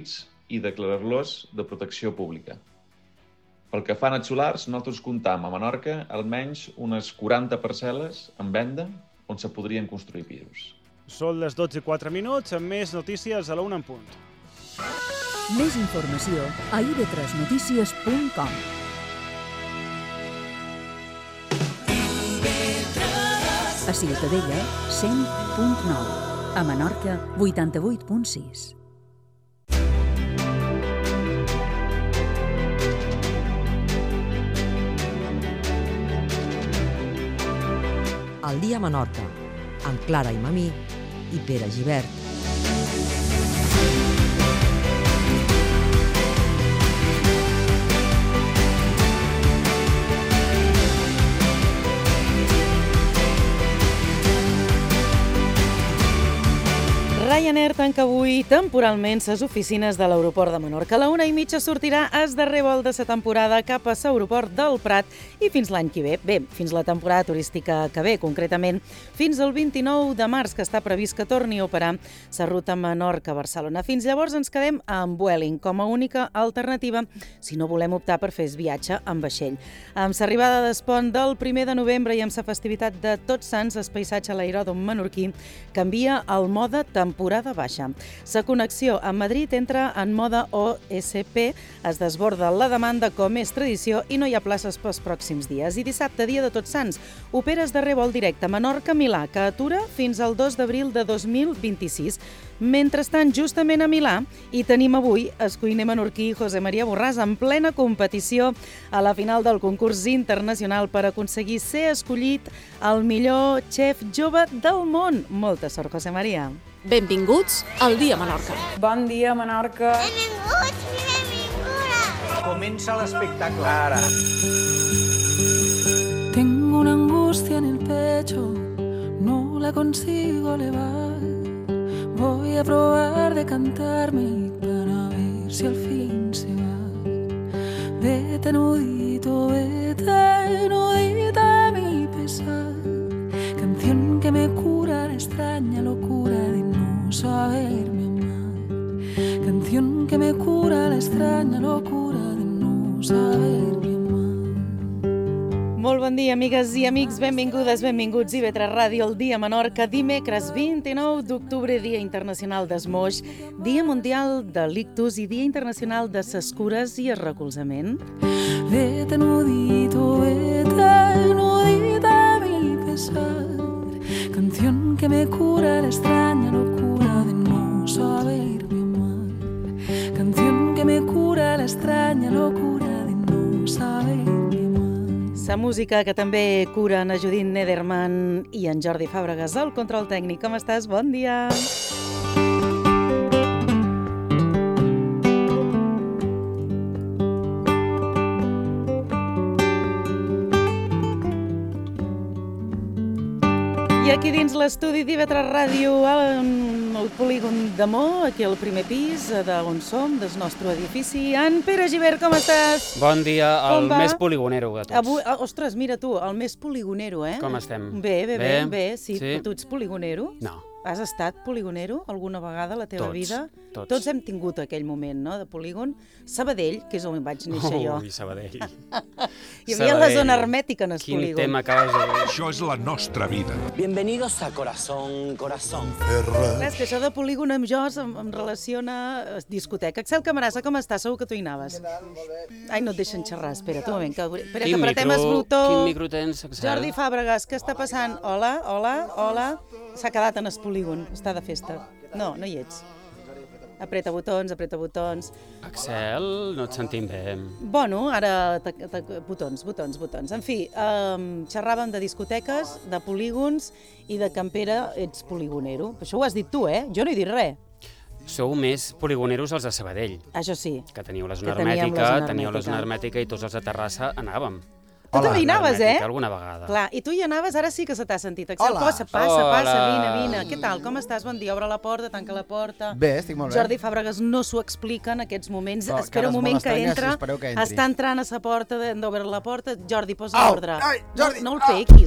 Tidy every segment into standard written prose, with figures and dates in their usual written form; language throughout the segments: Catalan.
i declarar-los de protecció pública. Pel que fa a nets solars, nosaltres comptam a Menorca almenys unes 40 parcel·les en venda on se podrien construir pisos. Són les 12:04, amb més notícies a la 1 en punt. Més informació a ib3notícies.com. A Ciutadella, 100.9. A Menorca, 88.6. El dia a Menorca, amb Clara i Mamí i Pere Gibert. Ryanair tanca avui temporalment les oficines de l'aeroport de Menorca. A la 1:30 sortirà el darrer vol de la temporada cap a l'aeroport del Prat i fins l'any que ve. Bé, fins la temporada turística que ve, concretament fins al 29 de març, que està previst que torni a operar la ruta Menorca-Barcelona. Fins llavors ens quedem amb Vueling com a única alternativa si no volem optar per fer el viatge amb vaixell. Amb l'arribada d'Espont del 1 de novembre i amb la festivitat de Tots Sants, el paisatge a l'aeròdrom menorquí canvia al mode temporada baixa. La connexió amb Madrid entra en mode OSP, es desborda la demanda com és tradició i no hi ha places pels pròxims dies. I dissabte, dia de Tots Sants, opera el darrer vol directe Menorca-Milà, que atura fins al 2 d'abril de 2026. Mentrestant, justament a Milà, hi tenim avui el cuiner menorquí José María Borràs en plena competició a la final del concurs internacional per aconseguir ser escollit el millor xef jove del món. Molta sort, José María. Benvinguts al Dia Menorca. Bon dia, Menorca. Benvinguts i benvingudes. Comença l'espectacle ara. Tengo una angustia en el pecho, no la consigo elevar. Voy a probar de cantarme para ver si al fin se va. Vete nudito a mi pesar. Canción que me cura la extraña locura de no saberme amar. Canción que me cura la extraña locura de no saberme amar. Molt bon dia, amigues i amics, benvingudes, benvinguts a IB3 Ràdio, el Dia Menorca, dimecres 29 d'octubre, Dia Internacional del Moix, Dia Mundial de l'Ictus i Dia Internacional de les Cures i el Recolzament. Vete nudito a mi pesar. Canción que me cura la extraña locura de no saberme amar. Canción que me cura la extraña locura de no saberme amar. La música que també cura en Judit Nederman i en Jordi Fàbregas al control tècnic. Com estàs? Bon dia! I aquí dins l'estudi d'IB3 Ràdio, al polígon de Mo, aquí al primer pis, d'on som, del nostre edifici. En Pere Gibert, com estàs? Bon dia, el més poligonero de tots. Avui, ostres, mira tu, el més poligonero, eh? Com estem? Bé, sí. Tu ets poligonero? No. Has estat poligonero alguna vegada a la teva vida? Tots hem tingut aquell moment, no?, de polígon. Sabadell, que és on vaig néixer jo. Ui, Sabadell. Hi havia la zona hermètica en el polígon. Quin tema acabes de dir. Això és la nostra vida. Bienvenidos a Corazón. És que això de polígon amb jo em relaciona a discoteca. Axel Camarasa, com estàs? Segur que tu hi anaves. Ai, no et deixen xerrar, espera't un moment. Espera, que apretem el botó. Quin micro tens, Axel? Jordi Fàbregas, què està passant? Hola. S'ha quedat en el polígon, està de festa. No hi ets. Apreta botons. Axel, no et sentim bé. Bueno, ara... Botons. En fi, xerràvem de discoteques, de polígons i de Campera ets poligonero. Això ho has dit tu, Jo no he dit res. Sou més poligoneros els de Sabadell. Això sí. Que teníeu la zona hermètica i tots els de Terrassa anàvem. Tu també hi anaves, Alguna vegada. Clar, i tu hi anaves, ara sí que se t'ha sentit. Axel, passa, vine. Què tal, com estàs? Bon dia, obre la porta, tanca la porta. Bé, estic molt bé. Jordi Fàbregas no s'ho explica en aquests moments. Espera un moment que entra, està entrant a la porta, d'obre la porta. Jordi, posa l'ordre. Jordi! No el pequis.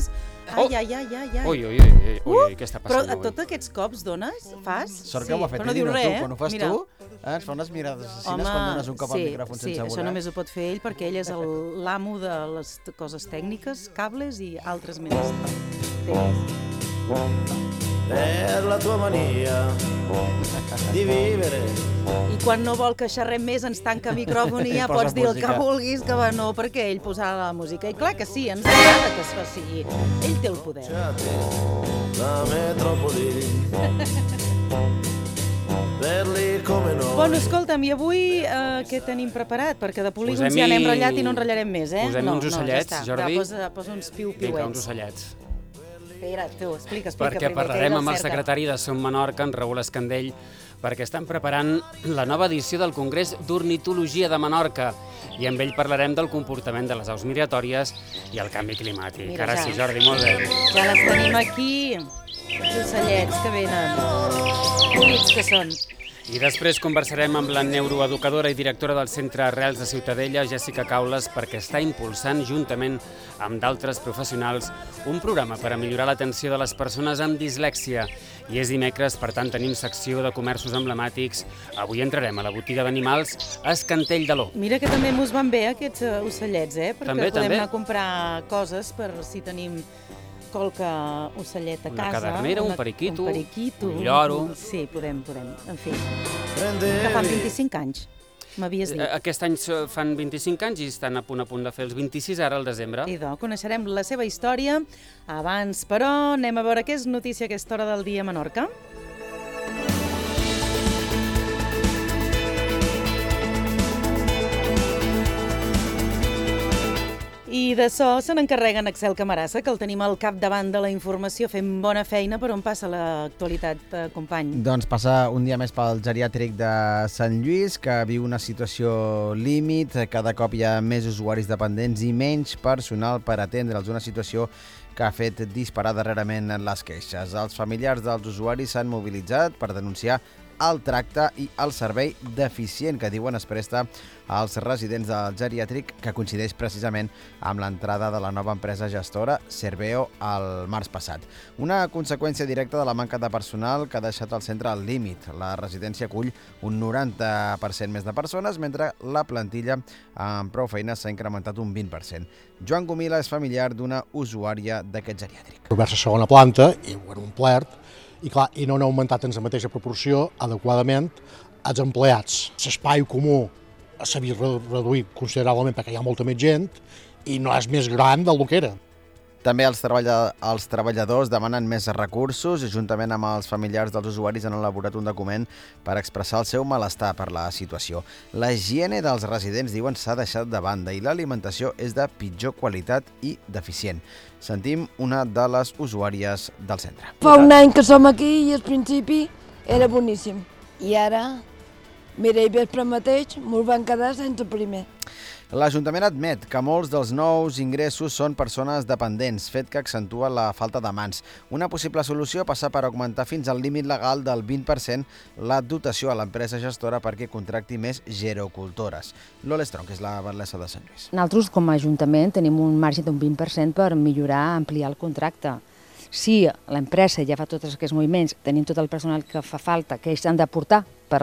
Ai. Ui, què està passant Però avui? tots aquests cops fas? Sort que ho ha fet però no ell, diu no res, tu. Quan ho fas tu, ens fa unes mirades assassines quan dones un cop al micròfon sense voler. Sí, això només ho pot fer ell perquè ell és l'amo de les coses tècniques, cables i altres més temes. Per la tua mania di vivere. I quan no vol que xerrem més ens tanca micròfon i ja pots dir el que vulguis, que no, perquè ell posarà la música. I clar que sí, ens agrada que es faci. Ell té el poder. La metrópoli. Bueno, escolta'm, i avui què tenim preparat? Perquè de polígons ja n'hem ratllat i no en ratllarem més, eh? Posem uns ocellets, Jordi. Posa uns piu-piuets. Vinga, uns ocellets. Espera, tu, explica Perquè primer. parlarem amb el secretari de Som Menorca, en Raül Escandell, perquè estan preparant la nova edició del Congrés d'Ornitologia de Menorca i amb ell parlarem del comportament de les aus migratòries i el canvi climàtic. Mira, Ara ja. sí, Jordi, molt bé. Ja les tenim aquí, els ocellets que venen. Bonics que són. I després conversarem amb la neuroeducadora i directora del Centre Arrels de Ciutadella, Jessica Caules, perquè està impulsant, juntament amb d'altres professionals, un programa per a millorar l'atenció de les persones amb dislèxia. I és dimecres, per tant, tenim secció de comerços emblemàtics. Avui entrarem a la botiga d'animals Escantell d'Aló. Mira que també mos van bé aquests ocellets, perquè També, podem també. anar a comprar coses per si tenim qualque ocellet a casa. Una cadernera, un periquito, un lloro. Sí, podem. En fi, que fan 25 anys, m'havies dit. Aquest any fan 25 anys i estan a punt de fer els 26 ara al desembre. Idò, coneixerem la seva història. Abans, però, anem a veure què és notícia a aquesta hora del dia a Menorca. I d'això se n'encarrega en Axel Camarasa, que el tenim al capdavant de la informació, fent bona feina. Per on passa l'actualitat, company? Doncs passa un dia més pel geriàtric de Sant Lluís, que viu una situació límit. Cada cop hi ha més usuaris dependents i menys personal per atendre'ls, una situació que ha fet disparar darrerament les queixes. Els familiars dels usuaris s'han mobilitzat per denunciar el tracte i el servei deficient que diuen es presta als residents del geriàtric, que coincideix precisament amb l'entrada de la nova empresa gestora Serveo el març passat. Una conseqüència directa de la manca de personal que ha deixat el centre al límit. La residència acull un 90% més de persones, mentre la plantilla amb prou feines s'ha incrementat un 20%. Joan Gomila és familiar d'una usuària d'aquest geriàtric. Obert la segona planta i ho era omplert, i no han augmentat en la mateixa proporció adequadament els empleats. L'espai comú s'ha vist reduït considerablement perquè hi ha molta més gent i no és més gran del que era. També els treballadors demanen més recursos i juntament amb els familiars dels usuaris han elaborat un document per expressar el seu malestar per la situació. La higiene dels residents, diuen, s'ha deixat de banda i l'alimentació és de pitjor qualitat i deficient. Sentim una de les usuàries del centre. Fa un any que som aquí i al principi era boníssim. I ara, mira, i vespre mateix, mos van quedar sense primer. L'Ajuntament admet que molts dels nous ingressos són persones dependents, fet que accentua la falta de mans. Una possible solució passa per augmentar fins al límit legal del 20% la dotació a l'empresa gestora perquè contracti més gerocultores. Lola Strong és la batlessa de Sant Lluís. Nosaltres, com a Ajuntament, tenim un marge d'un 20% per millorar, ampliar el contracte. Si l'empresa ja fa tots aquests moviments, tenim tot el personal que fa falta, que ells han d'aportar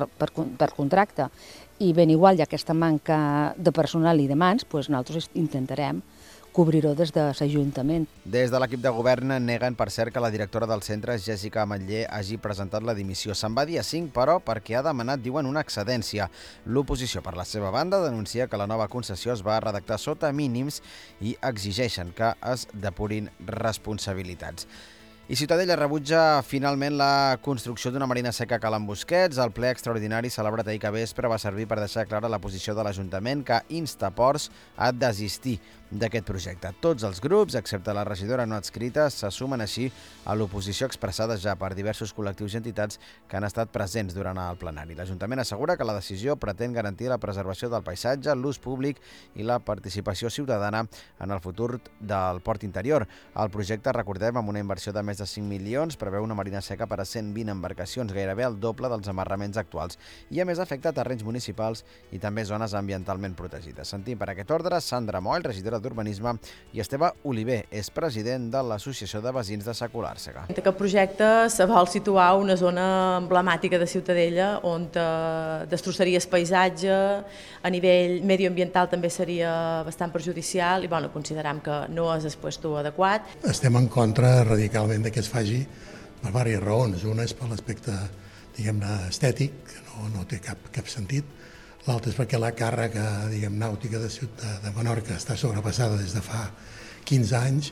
per contracte, i ben igual hi ha aquesta manca de personal i de mans, doncs nosaltres intentarem cobrir-ho des de l'Ajuntament. Des de l'equip de govern neguen, per cert, que la directora del centre, Jessica Ametller, hagi presentat la dimissió. Se'n va dir a 5, però perquè ha demanat, diuen, una excedència. L'oposició, per la seva banda, denuncia que la nova concessió es va redactar sota mínims i exigeixen que es depurin responsabilitats. I Ciutadella rebutja finalment la construcció d'una marina seca a Cala Busquets. El ple extraordinari celebrat ahir que vespre va servir per deixar clara la posició de l'Ajuntament, que insta Ports a desistir d'aquest projecte. Tots els grups, excepte la regidora no adscrita, se sumen així a l'oposició expressada ja per diversos col·lectius i entitats que han estat presents durant el plenari. L'Ajuntament assegura que la decisió pretén garantir la preservació del paisatge, l'ús públic i la participació ciutadana en el futur del port interior. El projecte, recordem, amb una inversió de més més de 5 milions, preveu una marina seca per a 120 embarcacions, gairebé el doble dels amarraments actuals, i a més afecta terrenys municipals i també zones ambientalment protegides. Sentim per aquest ordre Sandra Moll, regidora d'Urbanisme, i Esteve Oliver, és president de l'Associació de Veïns de Sacolàrsega. Aquest projecte se vol situar a una zona emblemàtica de Ciutadella on destrossaries paisatge, a nivell medioambiental també seria bastant perjudicial i considerem que no és el puesto adequat. Estem en contra radicalment que es faci per diverses raons. Una és per l'aspecte, diguem-ne, estètic, que no té cap sentit. L'altra és perquè la càrrega, nàutica de Menorca està sobrepassada des de fa 15 anys.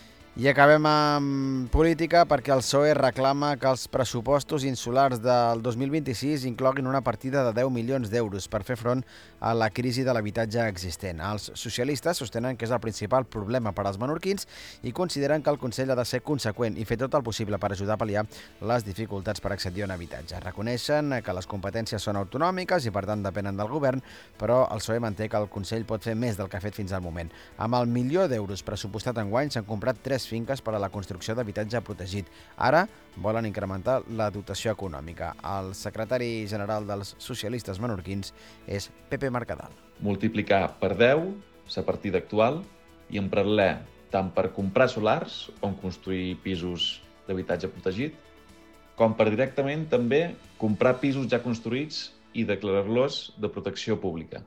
I acabem amb política perquè el PSOE reclama que els pressupostos insulars del 2026 incloguin una partida de 10 milions d'euros per fer front a la crisi de l'habitatge existent. Els socialistes sostenen que és el principal problema per als menorquins i consideren que el Consell ha de ser conseqüent i fer tot el possible per ajudar a pal·liar les dificultats per accedir a un habitatge. Reconeixen que les competències són autonòmiques i per tant depenen del govern, però el PSOE manté que el Consell pot fer més del que ha fet fins al moment. Amb el milió d'euros pressupostat enguany s'han comprat 3 finques per a la construcció d'habitatge protegit. Ara volen incrementar la dotació econòmica. El secretari general dels socialistes menorquins és Pepe Mercadal. Multiplicar per 10 la partida actual i emprar-la tant per comprar solars on construir pisos d'habitatge protegit, com per directament també comprar pisos ja construïts i declarar-los de protecció pública.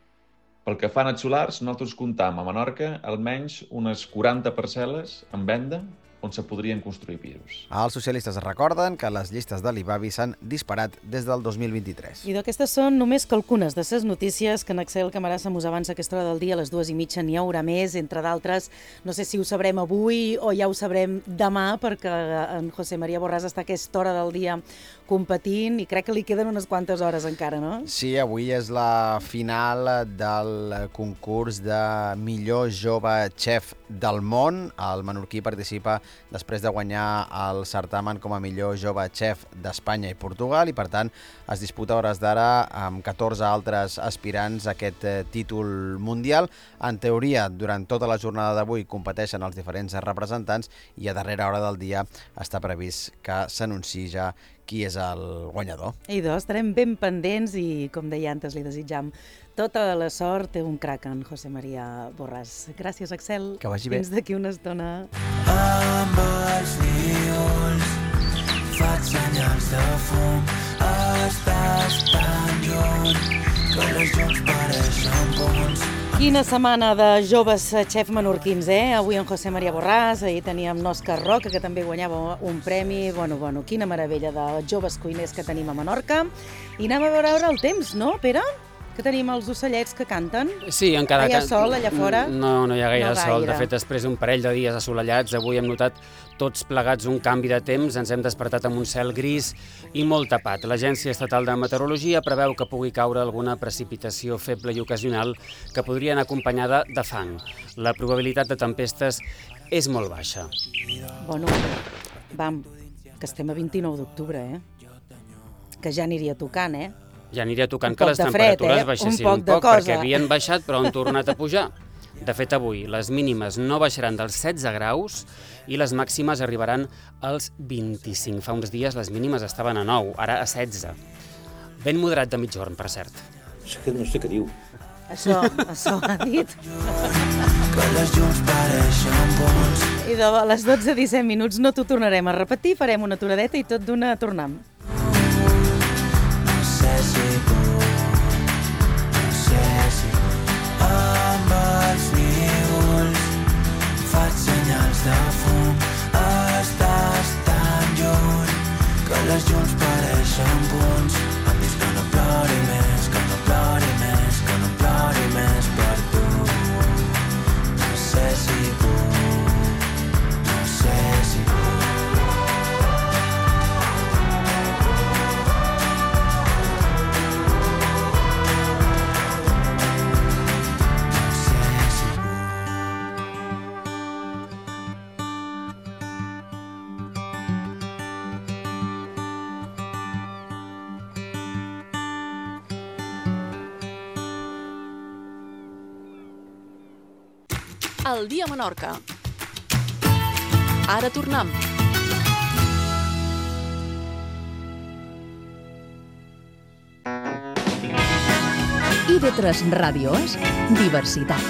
Pel que fa als solars, nosaltres comptam a Menorca almenys unes 40 parcel·les en venda on se podrien construir pisos. Els socialistes recorden que les llistes de l'IBABI s'han disparat des del 2023. I d'aquestes són només algunes de les notícies que en Axel Camarasa mos avança a aquesta hora del dia, a les 2:30 n'hi haurà més, entre d'altres. No sé si ho sabrem avui o ja ho sabrem demà, perquè en José María Borràs està a aquesta hora del dia competint i crec que li queden unes quantes hores encara, no? Sí, avui és la final del concurs de millor jove xef del món. El menorquí participa després de guanyar el certamen com a millor jove xef d'Espanya i Portugal i, per tant, es disputa a hores d'ara amb 14 altres aspirants a aquest títol mundial. En teoria, durant tota la jornada d'avui competeixen els diferents representants i a darrera hora del dia està previst que s'anunciï ja qui és el guanyador. Estarem ben pendents i, com deia antes, li desitjam tota la sort. Té un crac en José María Borràs. Gràcies, Axel. Que vagi bé. Fins d'aquí una estona. Amb els níols faig senyals de fum. Estàs tan lluny que les llums pareixen punts. Quina setmana de joves xef menorquins, eh? Avui en José María Borràs, ahir teníem l'Òscar Roca, que també guanyava un premi. Bueno, quina meravella de joves cuiners que tenim a Menorca. I anem a veure el temps, no, Pere? Que tenim els ocellets que canten. Sí, encara... Hi ha sol allà fora? No hi ha gaire sol. De fet, després d'un parell de dies assolellats, avui hem notat tots plegats un canvi de temps. Ens hem despertat amb un cel gris i molt tapat. L'Agència Estatal de Meteorologia preveu que pugui caure alguna precipitació feble i ocasional que podria anar acompanyada de fang. La probabilitat de tempestes és molt baixa. Que estem a 29 d'octubre, eh? Que ja aniria tocant, eh? Ja aniria tocant que les temperatures baixessin un poc, perquè havien baixat però han tornat a pujar. De fet, avui les mínimes no baixaran dels 16 graus i les màximes arribaran als 25. Fa uns dies les mínimes estaven a 9, ara a 16. Ben moderat de mitjorn, per cert. No sé què diu. Això ha dit. Que les llums pareixen punts. I a les 12:17 no t'ho tornarem a repetir, farem una aturadeta i tot d'una tornem. Amb els níols faig senyals de fum. Estàs tan lluny que les llums pareixen punts. Em dius que no plori més, que no plori més, que no plori més per tu. No sé si puc, no sé si puc. El dia a Menorca. Ara tornem. IB3 Ràdio és diversitat.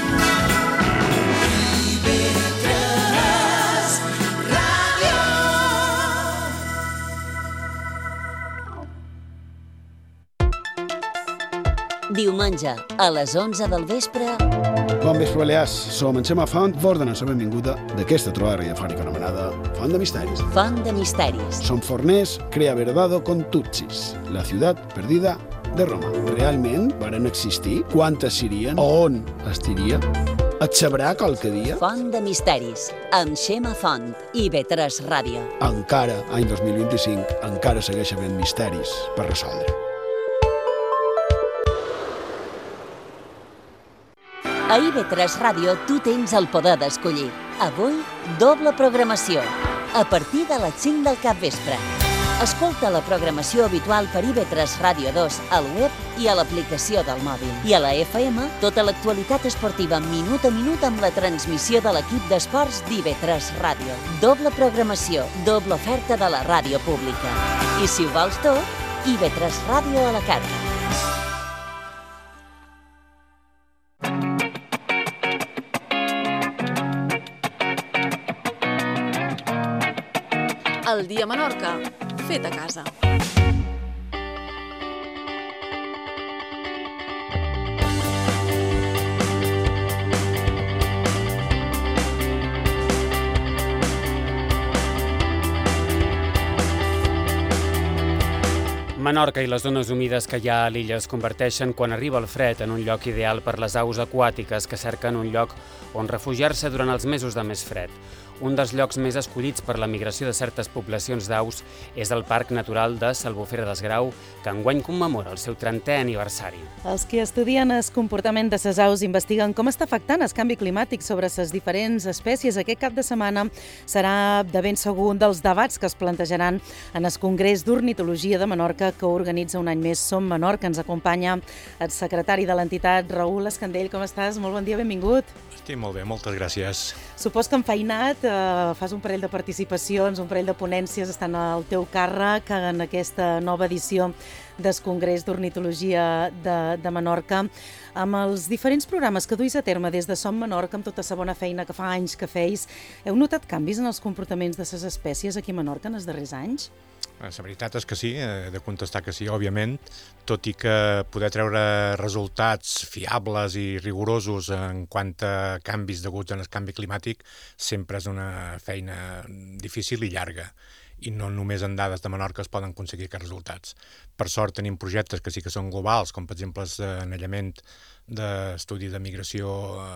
Diumenge, a les 11 del vespre... Bon vespre, Balears. Som en Xema Font, vos donem la benvinguda d'aquesta trobada radiofònica anomenada Font de Misteris. Font de Misteris. Som forners, crea verdado con tutsis, la ciutat perdida de Roma. Realment varen existir? Quantes serien? On estiria? Et sabrà qualque dia? Font de Misteris, amb Xema Font, IB3 Ràdio. Encara, any 2025, encara segueix havent misteris per resoldre. A IB3 Ràdio tu tens el poder d'escollir. Avui, doble programació, a partir de les 5 del capvespre. Escolta la programació habitual per IB3 Ràdio 2 al web i a l'aplicació del mòbil. I a la FM, tota l'actualitat esportiva minut a minut amb la transmissió de l'equip d'esports d'IB3 Ràdio. Doble programació, doble oferta de la ràdio pública. I si ho vols tot, IB3 Ràdio a la carta. El dia a Menorca, fet a casa. Menorca i les zones humides que hi ha a l'illa es converteixen, quan arriba el fred, en un lloc ideal per les aus aquàtiques que cerquen un lloc on refugiar-se durant els mesos de més fred. Un dels llocs més escollits per la migració de certes poblacions d'aus és el Parc Natural de s'Albufera des Grau, que enguany commemora el seu 30è aniversari. Els que estudien el comportament de les aus investiguen com està afectant el canvi climàtic sobre les diferents espècies. Aquest cap de setmana serà de ben segur un dels debats que es plantejaran en el Congrés d'Ornitologia de Menorca, que organitza un any més Som Menorca. Ens acompanya el secretari de l'entitat, Raül Escandell. Com estàs? Molt bon dia, benvingut. Estic molt bé, moltes gràcies. Supos que enfeinat, fas un parell de participacions, un parell de ponències, estan al teu càrrec en aquesta nova edició del Congrés d'Ornitologia de Menorca, amb els diferents programes que duis a terme des de Som Menorca, amb tota la bona feina que fa anys que feis. Heu notat canvis en els comportaments de les espècies aquí a Menorca en els darrers anys? La veritat és que sí, he de contestar que sí, òbviament, tot i que poder treure resultats fiables i rigorosos en quant a canvis deguts en el canvi climàtic sempre és una feina difícil i llarga. I no només en dades de Menorca es poden aconseguir aquests resultats. Per sort tenim projectes que sí que són globals, com per exemple l'anellament d'estudi de migració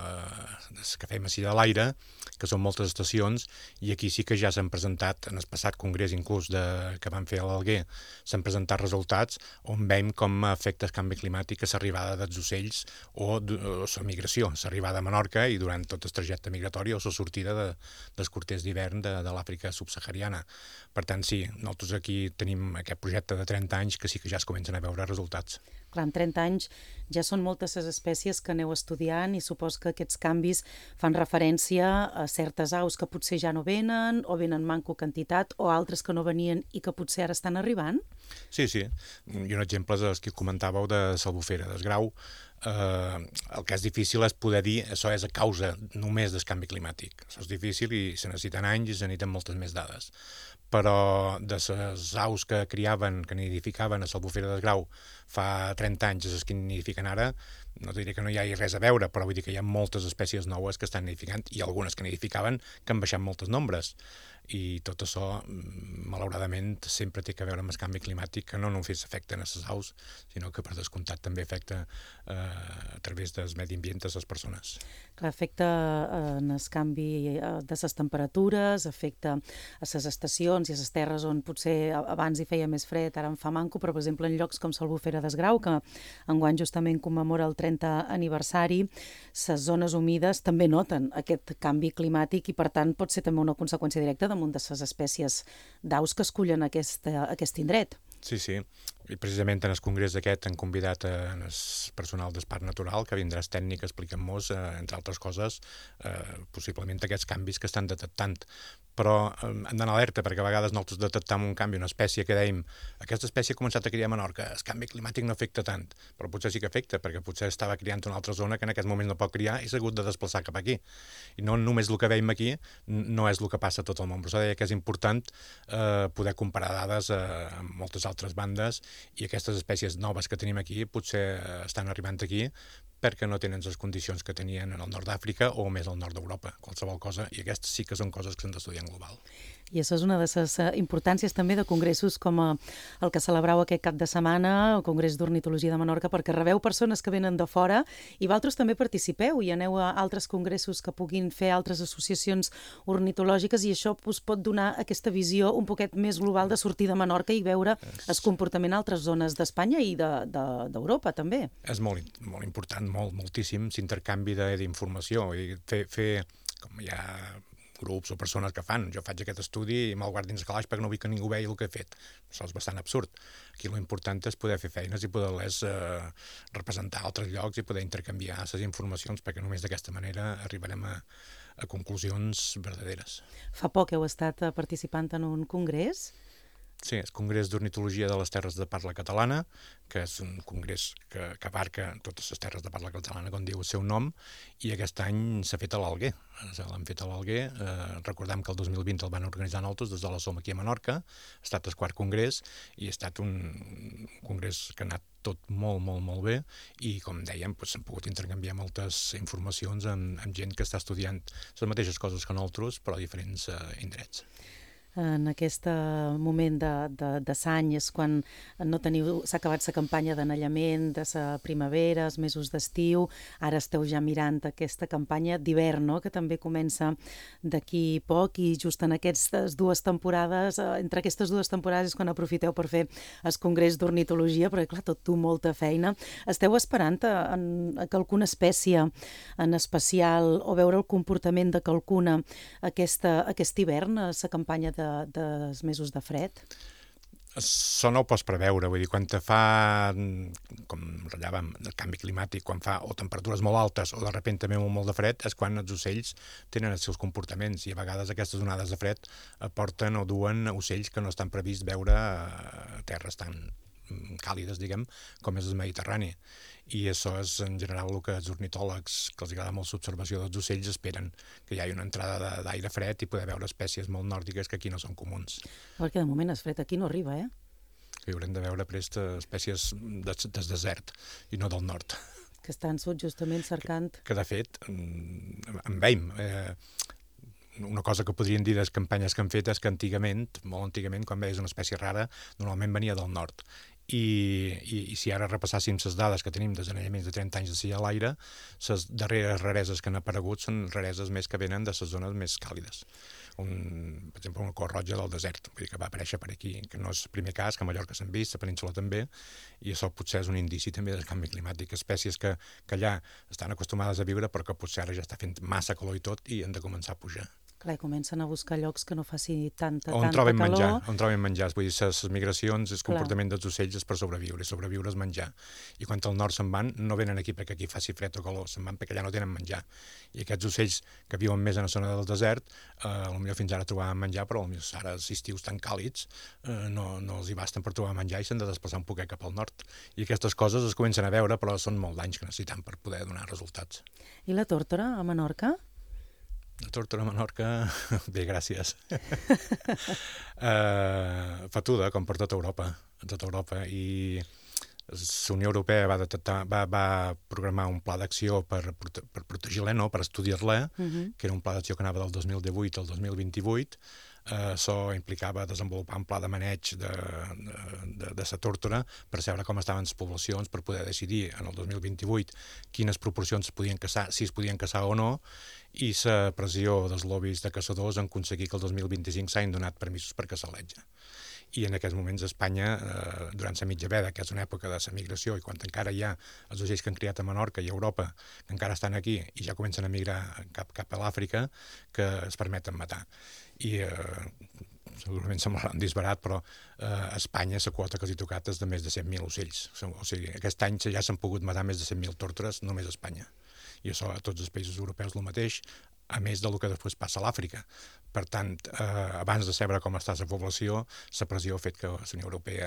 que fem així de l'aire, que són moltes estacions, i aquí sí que ja s'han presentat, en el passat congrés inclús que van fer a l'Alguer, s'han presentat resultats on veiem com afecta el canvi climàtic a l'arribada dels ocells o la migració, l'arribada a Menorca i durant tot el trajecte migratori o la sortida dels corters d'hivern de l'Àfrica subsahariana. Per tant, sí, nosaltres aquí tenim aquest projecte de 30 anys que sí que ja es comencen a veure resultats. Clar, en 30 anys ja són moltes les espècies que aneu estudiant i supos que aquests canvis fan referència a certes aus que potser ja no venen o venen manco quantitat o altres que no venien i que potser ara estan arribant? Sí. I un exemple és el que comentàveu de l'Albufera des Grau. El que és difícil és poder dir això és a causa només del canvi climàtic. Això és difícil i se necessiten anys i se necessiten moltes més dades. Però de les aus que criaven, que nidificaven a l'Albufera des Grau fa 30 anys a les que nidifiquen ara, no diré que no hi hagi res a veure, però vull dir que hi ha moltes espècies noves que estan nidificant i algunes que nidificaven que han baixat molts nombres. I tot això, malauradament, sempre té a veure amb el canvi climàtic, que no només afecta a les aus, sinó que per descomptat també afecta a través del medi ambient a les persones. Clar, afecta en el canvi de les temperatures, afecta a les estacions i a les terres on potser abans hi feia més fred, ara en fa manco, però per exemple en llocs com l'Albufera des Grau, que enguany justament commemora el 30è aniversari, les zones humides també noten aquest canvi climàtic i per tant pot ser també una conseqüència directa damunt de les espècies d'aus que escullen aquest indret. Sí. I precisament en el congrés aquest han convidat el personal d'Esparc Natural, que vindrà tècnic a explicar-nos, entre altres coses, possiblement aquests canvis que estan detectant. Però hem d'anar alerta, perquè a vegades nosaltres detectam un canvi, una espècie que dèiem aquesta espècie ha començat a criar a Menorca, el canvi climàtic no afecta tant, però potser sí que afecta, perquè potser estava criant una altra zona que en aquest moment no pot criar i s'ha hagut de desplaçar cap aquí. I no només el que veiem aquí no és el que passa a tot el món, però s'ha de dir que és important poder comparar dades amb moltes altres bandes, i aquestes espècies noves que tenim aquí potser estan arribant aquí perquè no tenen les condicions que tenien en el nord d'Àfrica o més al nord d'Europa, qualsevol cosa, i aquestes sí que són coses que s'han d'estudiar en global. I això és una de les importàncies també de congressos com el que celebrau aquest cap de setmana, el Congrés d'Ornitologia de Menorca, perquè rebeu persones que venen de fora i vosaltres també participeu i aneu a altres congressos que puguin fer altres associacions ornitològiques, i això us pot donar aquesta visió un poquet més global de sortir de Menorca i veure el comportament a altres zones d'Espanya i d'Europa també. És molt important, moltíssim, s'intercanvi d'informació, fer com hi ha grups o persones que fan, jo faig aquest estudi i me'l guardo dins el calaix perquè no vull que ningú vegi el que he fet. Això és bastant absurd. Aquí l'important és poder fer feines i poder-les representar a altres llocs i poder intercanviar les informacions, perquè només d'aquesta manera arribarem a conclusions verdaderes. Fa poc heu estat participant en un congrés? Sí, el Congrés d'Ornitologia de les Terres de Parla Catalana, que és un congrés que abarca totes les terres de parla catalana, com diu el seu nom, i aquest any s'ha fet a l'Alguer. L'han fet a l'Alguer. Recordem que el 2020 el van organitzar nosaltres des de la SOM aquí a Menorca. Ha estat el quart congrés i ha estat un congrés que ha anat tot molt bé, i com dèiem, s'han pogut intercanviar moltes informacions amb gent que està estudiant les mateixes coses que nosaltres, però a diferents indrets. En aquest moment de s'any és quan s'ha acabat la campanya d'anellament, de la primavera, els mesos d'estiu, ara esteu ja mirant aquesta campanya d'hivern, no?, que també comença d'aquí poc, i just en aquestes dues temporades, entre aquestes dues temporades és quan aprofiteu per fer el Congrés d'Ornitologia, perquè clar, tot tu molta feina. Esteu esperant que alguna espècie en especial o veure el comportament de qualcuna aquest hivern, la campanya dels mesos de fred? Això no ho pots preveure, vull dir, quan te fa, com ratllàvem, el canvi climàtic, quan fa o temperatures molt altes o de sobte també molt de fred, és quan els ocells tenen els seus comportaments, i a vegades aquestes onades de fred porten o duen ocells que no estan previst veure a terres tan càlides, diguem, com és el Mediterrani. I això és en general el que els ornitòlegs, que els agrada molt l'observació dels ocells, esperen, que hi hagi una entrada d'aire fred i poder veure espècies molt nòrdiques que aquí no són comuns. Perquè de moment el fred aquí no arriba, Que haurem de veure prest espècies del desert i no del nord. Que estan justament cercant... Que de fet, en veiem. Una cosa que podrien dir de les campanyes que han fet és que antigament, molt antigament, quan veies una espècie rara, normalment venia del nord. I si ara repassàssim les dades que tenim dels anellaments de 30 anys de ser a l'aire, les darreres rareses que han aparegut són rareses més que venen de les zones més càlides. Per exemple, una cor roja del desert, vull dir que va aparèixer per aquí, que no és el primer cas, que a Mallorca s'han vist, a Península també, i això potser és un indici també del canvi climàtic. Espècies que allà estan acostumades a viure, però que potser ara ja està fent massa calor i tot, i han de començar a pujar. Clar, comencen a buscar llocs que no faci tanta calor. On troben menjar, vull dir, les migracions, el comportament dels ocells és per sobreviure, i sobreviure és menjar. I quan al nord se'n van, no venen aquí perquè aquí faci fred o calor, se'n van perquè allà no tenen menjar. I aquests ocells que viuen més en la zona del desert, potser fins ara trobaven menjar, però potser ara els estius tan càlids no els hi basten per trobar menjar i s'han de desplaçar un poquet cap al nord. I aquestes coses es comencen a veure, però són molt d'anys que necessitem per poder donar resultats. I la tórtora a Menorca? La tórtora a Menorca, bé, gràcies. Fatuda, com per tota Europa, i la Unió Europea va programar un pla d'acció per protegir-la, per estudiar-la, que era un pla d'acció que anava del 2018 al 2028. Això implicava desenvolupar un pla de maneig de la tórtora per saber com estaven les poblacions, per poder decidir en el 2028 quines proporcions es podien caçar, si es podien caçar o no, i la pressió dels lobbies de caçadors en aconseguir que el 2025 s'hagin donat permisos per caçar l'etja. I en aquests moments a Espanya, durant la mitja veda, que és una època de la migració, i quan encara hi ha els ocells que han criat a Menorca i a Europa, que encara estan aquí i ja comencen a migrar cap a l'Àfrica, que es permeten matar. I segurament semblarà un disbarat, però a Espanya la quota que s'hi ha tocat és de més de 100.000 ocells. O sigui, aquest any ja s'han pogut matar més de 100.000 tórtores només a Espanya. I això a tots els països europeus el mateix, a més del que després passa a l'Àfrica. Per tant, abans de saber com està la població, la pressió ha fet que la Unió Europea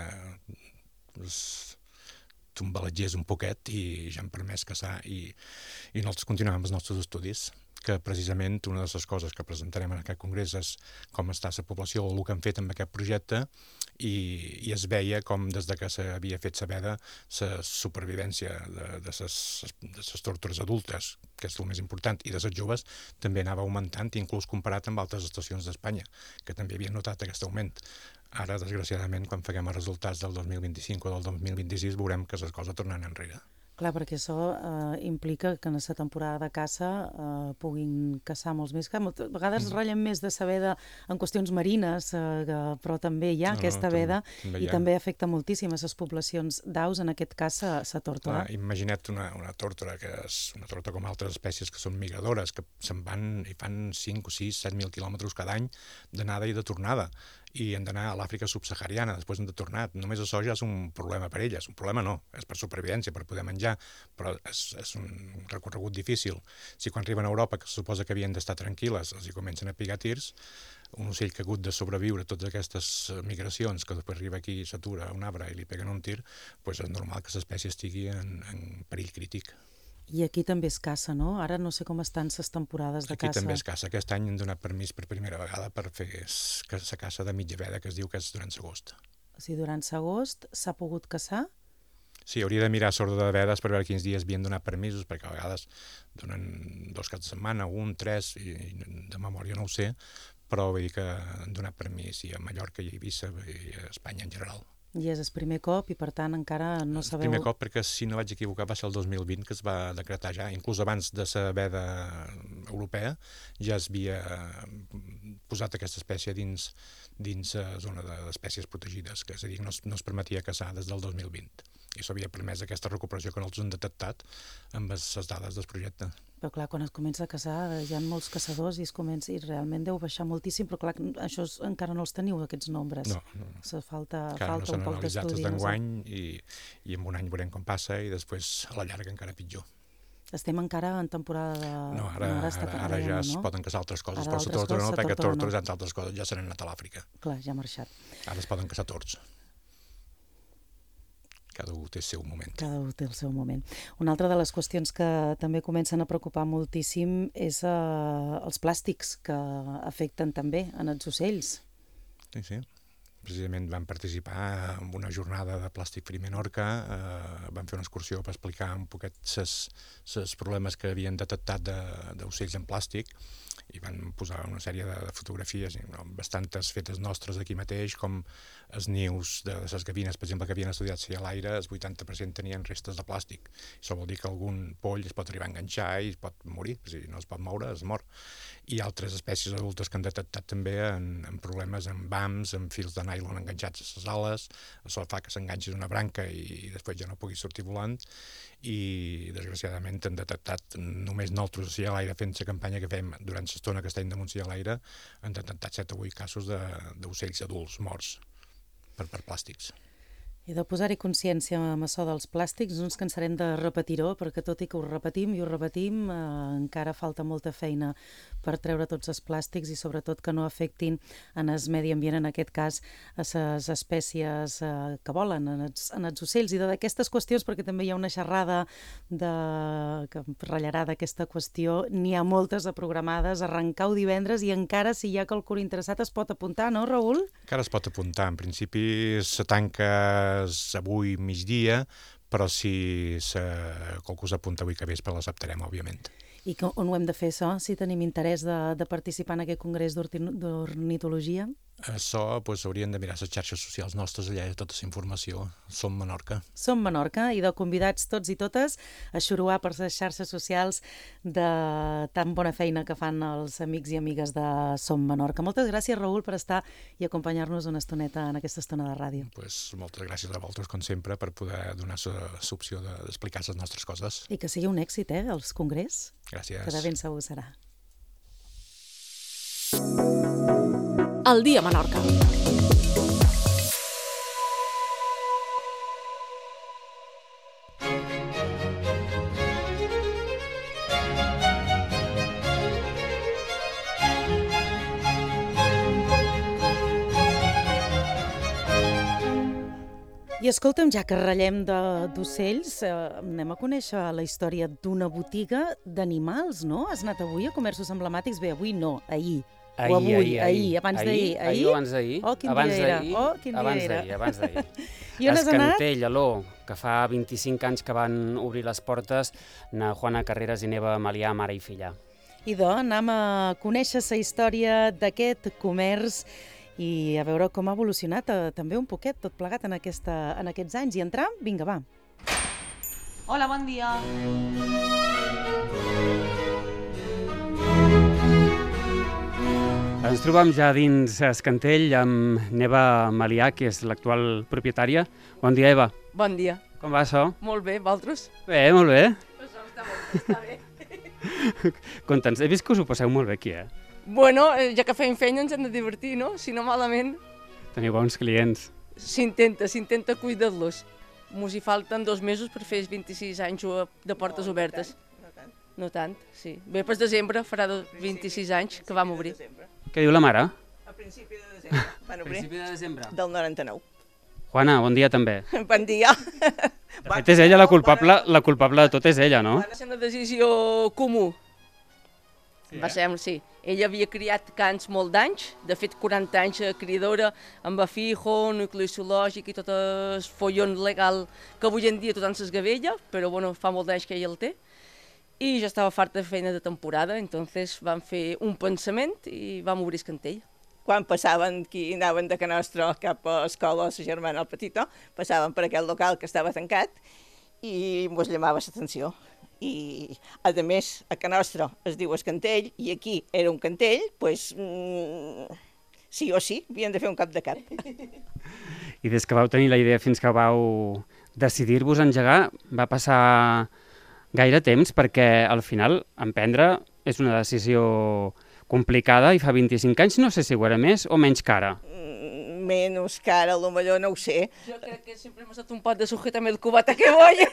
tombaletgés un poquet i ja han permès caçar i nosaltres continuem amb els nostres estudis, que precisament una de les coses que presentarem en aquest congrés és com està la població o el que han fet amb aquest projecte i es veia com des que s'havia fet la veda la supervivència de les tórtores adultes, que és el més important, i de les joves també anava augmentant, inclús comparat amb altres estacions d'Espanya, que també havien notat aquest augment. Ara, desgraciadament, quan faguem els resultats del 2025 o del 2026, veurem que les coses tornen enrere. Clar, perquè això implica que en la temporada de caça puguin caçar molts més. A vegades ratllen més de la veda en qüestions marines, però també hi ha aquesta veda i també afecta moltíssim a les poblacions d'aus, en aquest cas la tórtora. Imagina't una tórtora, que és una tórtora com altres espècies que són migradores, que se'n van i fan 5 o 6, 7.000 quilòmetres cada any d'anada i de tornada, i han d'anar a l'Àfrica subsahariana, després han de tornar. Només això ja és un problema per elles. Un problema no, és per supervivència, per poder menjar, però és un recorregut difícil. Si quan arriben a Europa, que se suposa que havien d'estar tranquil·les, els hi comencen a picar tirs, un ocell que ha hagut de sobreviure a totes aquestes migracions, que després arriba aquí, s'atura a un arbre i li peguen un tir, doncs és normal que l'espècie estigui en perill crític. I aquí també es caça, no? Ara no sé com estan les temporades de caça. Aquí també es caça. Aquest any hem donat permís per primera vegada per fer la caça de mitja veda, que es diu que és durant l'agost. O sigui, durant l'agost s'ha pogut caçar? Sí, hauria de mirar l'ordre de vedes per veure quins dies havien donat permisos, perquè a vegades donen 2 caps de setmana, 1, 3, i de memòria no ho sé, però vull dir que han donat permís i a Mallorca i a Eivissa i a Espanya en general. I és el primer cop i, per tant, encara no sabeu... El primer cop, perquè si no vaig equivocar va ser el 2020 que es va decretar ja, inclús abans de la veda europea, ja es havia posat aquesta espècie dins la zona d'espècies protegides, que és a dir, no es permetia caçar des del 2020. I això havia permès aquesta recuperació que nosaltres hem detectat amb les dades del projecte. Però clar, quan es comença a caçar hi ha molts caçadors i realment deu baixar moltíssim, però clar, això encara no els teniu, aquests nombres. No. Falta un poc d'estudi. Encara no s'han analitzat des d'enguany i en un any veurem com passa i després a la llarga encara pitjor. Estem encara en temporada de... No, ara ja es poden caçar altres coses, però la tórtora no, perquè tórtores, entre altres coses, ja se n'han anat a l'Àfrica. Clar, ja ha marxat. Ara es poden caçar tords. Cada un té el seu moment. Cada un té el seu moment. Una altra de les qüestions que també comencen a preocupar moltíssim és els plàstics que afecten també en els ocells. Sí. Precisament vam participar en una jornada de Plàstic Free Menorca, vam fer una excursió per explicar un poquet els problemes que havien detectat d'ocells en plàstic i van posar una sèrie de fotografies, bastantes fetes nostres aquí mateix, com els nius de les gavines, per exemple, que havien estudiat si a l'aire, el 80% tenien restes de plàstic. Això vol dir que algun poll es pot arribar a enganxar i es pot morir, si no es pot moure, es mor. I altres espècies adultes que han detectat també en problemes amb vams, amb fils de nylon enganxats a les ales, això fa que s'enganxi una branca i després ja no pugui sortir volant, i desgraciadament han detectat, només nosaltres així a l'aire fent la campanya que fem durant l'estona que estem damunt a l'aire, han detectat 7 o 8 casos d'ocells adults morts per plàstics. I de posar-hi consciència amb això dels plàstics, no ens cansarem de repetir-ho, perquè tot i que ho repetim, encara falta molta feina per treure tots els plàstics i sobretot que no afectin en el medi ambient, en aquest cas a les espècies que volen, en els ocells. I d'aquestes qüestions, perquè també hi ha una xerrada que ratllarà d'aquesta qüestió, n'hi ha moltes programades, arrencar-ho divendres i encara si hi ha qualcú interessat es pot apuntar, no, Raül? Encara es pot apuntar, en principi se tanca avui migdia, però si qualcú s'apunta avui que vespre l'acceptarem, òbviament. I on ho hem de fer, això, si tenim interès de participar en aquest congrés d'ornitologia? Això haurien de mirar les xarxes socials nostres, allà hi ha tota la informació. Som Menorca. Som Menorca i de convidats tots i totes a xuruar per les xarxes socials de tan bona feina que fan els amics i amigues de Som Menorca. Moltes gràcies, Raül, per estar i acompanyar-nos una estoneta en aquesta estona de ràdio. Moltes gràcies a vosaltres, com sempre, per poder donar l'opció d'explicar les nostres coses. I que sigui un èxit, els congrés. Gràcies. Que de ben segur serà. El dia a Menorca. I escolta'm, ja que ratllem d'ocells, anem a conèixer la història d'una botiga d'animals, no? Has anat avui a comerços emblemàtics? Bé, avui no, ahir. O avui, ahir, abans d'ahir. Ahir o abans d'ahir? Oh, quin dia era. Oh, quin dia era. Abans d'ahir. I on has anat? Escantell, Aló, que fa 25 anys que van obrir les portes, na Juana Carreras i Neva Malià, mare i filla. Idò, anem a conèixer la història d'aquest comerç i a veure com ha evolucionat també un poquet tot plegat en aquests anys. I entram? Vinga, va. Hola, bon dia. Ens trobem ja dins Escantell amb Neva Malià, que és l'actual propietària. Bon dia, Eva. Bon dia. Com va això? Molt bé, vosaltres? Bé, molt bé. Això està bé. Conta'ns, he vist que us ho passeu molt bé aquí, Bueno, ja que fem feina ens hem de divertir, no? Si no, malament. Teniu bons clients. S'intenta cuidar-los. Mos hi falten 2 mesos per fer 26 anys de portes obertes. No tant, sí. Bé, per desembre farà 26 anys que vam obrir. Què diu la mare? A principi de desembre van obrir. Principi de desembre? Del 99. Juana, bon dia també. Bon dia. De fet, és ella la culpable de tot és ella, no? Va ser una decisió comú. Va ser, sí. Ella havia criat cans molt d'anys, de fet 40 anys criadora, amb afijo, nucli zoològic i tot el follon legal que avui en dia tothom s'esgavella, però bueno, fa molt d'anys que ella el té. I jo estava farta de feina de temporada, entonces vam fer un pensament i vam obrir Escantell. Quan passaven, qui anaven de Can Nostra cap a escola, la germana petita, passaven per aquell local que estava tancat i mos llamava l'atenció. I, a més, a Can Nostra es diu Escantell i aquí era un cantell, doncs sí o sí, havien de fer un cap de cap. I des que vau tenir la idea fins que vau decidir-vos engegar, va passar gaire temps perquè al final emprendre és una decisió complicada i fa 25 anys no sé si ho era més o menys cara. Menys cara, potser no ho sé. Jo crec que sempre hem estat un pot de sujetame el cubata que voy.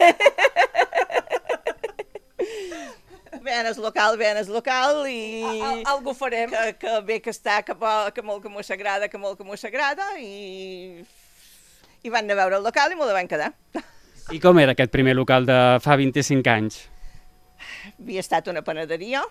Venes local i... Algo farem. Que bé que està, que molt que m'ho s'agrada i van anar a veure el local i m'ho van quedar. I com era aquest primer local de fa 25 anys? Havia estat una panaderia,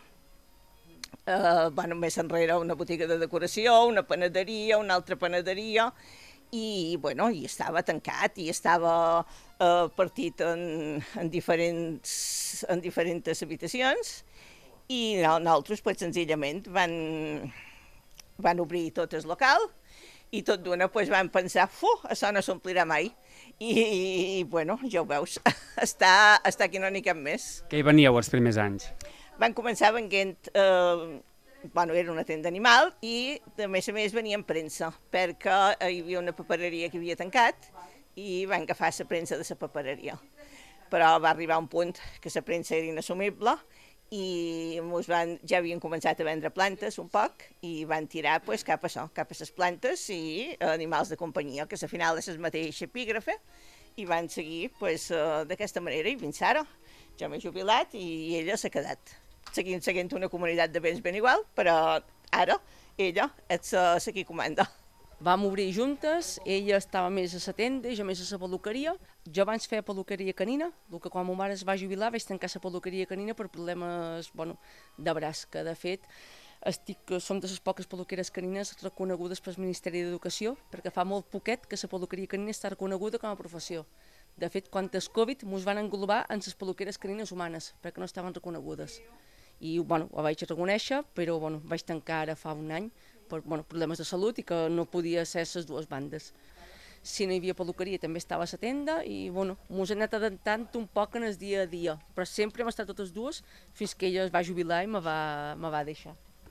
més enrere una botiga de decoració, una panaderia, una altra panaderia, i hi estava tancat i estava partit en diferents habitacions i nosaltres senzillament van obrir tot el local i tot d'una vam pensar, això no s'omplirà mai. I ja ho veus, està aquí no n'hi cap més. Què hi veníeu els primers anys? Van començar venent... era una tenda animal i a més venien premsa perquè hi havia una papereria que havia tancat i van agafar la premsa de la papereria. Però va arribar un punt que la premsa era inassumible i ja havien començat a vendre plantes un poc i van tirar cap a les plantes i animals de companyia, que al final és el mateix epígrafe, i van seguir d'aquesta manera i fins ara. Jo m'he jubilat i ella s'ha quedat. Seguint una comunitat de béns ben igual, però ara ella és la qui comanda. Vam obrir juntes, ella estava més a la tenda, jo més a la peluqueria. Jo abans feia peluqueria canina, el que quan ma mare es va jubilar vaig tancar la peluqueria canina per problemes de braç, que de fet som de les poques peluqueres canines reconegudes pel Ministeri d'Educació, perquè fa molt poquet que la peluqueria canina està reconeguda com a professió. De fet, quan el Covid ens van englobar en les peluqueres canines humanes, perquè no estaven reconegudes. I ho vaig reconèixer, però vaig tancar ara fa un any per problemes de salut i que no podia ser les dues bandes. Si no hi havia peluqueria també estava a la tenda i ens hem anat adaptant un poc en el dia a dia, però sempre hem estat totes dues fins que ella es va jubilar i me va deixar.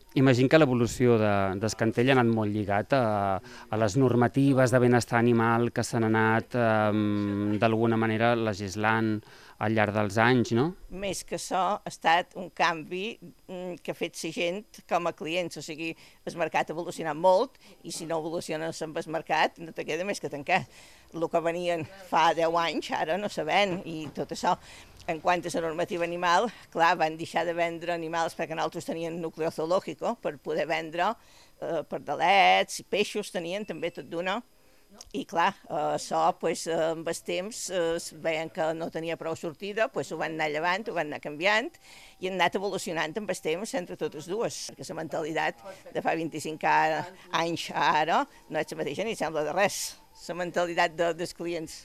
Imagino que l'evolució d'Escantell ha anat molt lligat a les normatives de benestar animal que s'han anat d'alguna manera legislant al llarg dels anys, no? Més que això, ha estat un canvi que ha fet la gent com a clients, o sigui, el mercat ha evolucionat molt i si no evoluciona amb el mercat no te queda més que tancar. El que venien fa 10 anys, ara no sabem, i tot això. En quant a la normativa animal, clar, van deixar de vendre animals perquè nosaltres tenien núcleo zoológico per poder vendre pardalets i peixos, tenien també tot d'una. I clar, això amb el temps veien que no tenia prou sortida, ho van anar llevant, ho van anar canviant i han anat evolucionant amb el temps entre totes dues, perquè la mentalitat de fa 25 anys a ara no és la mateixa ni sembla de res, la mentalitat dels clients.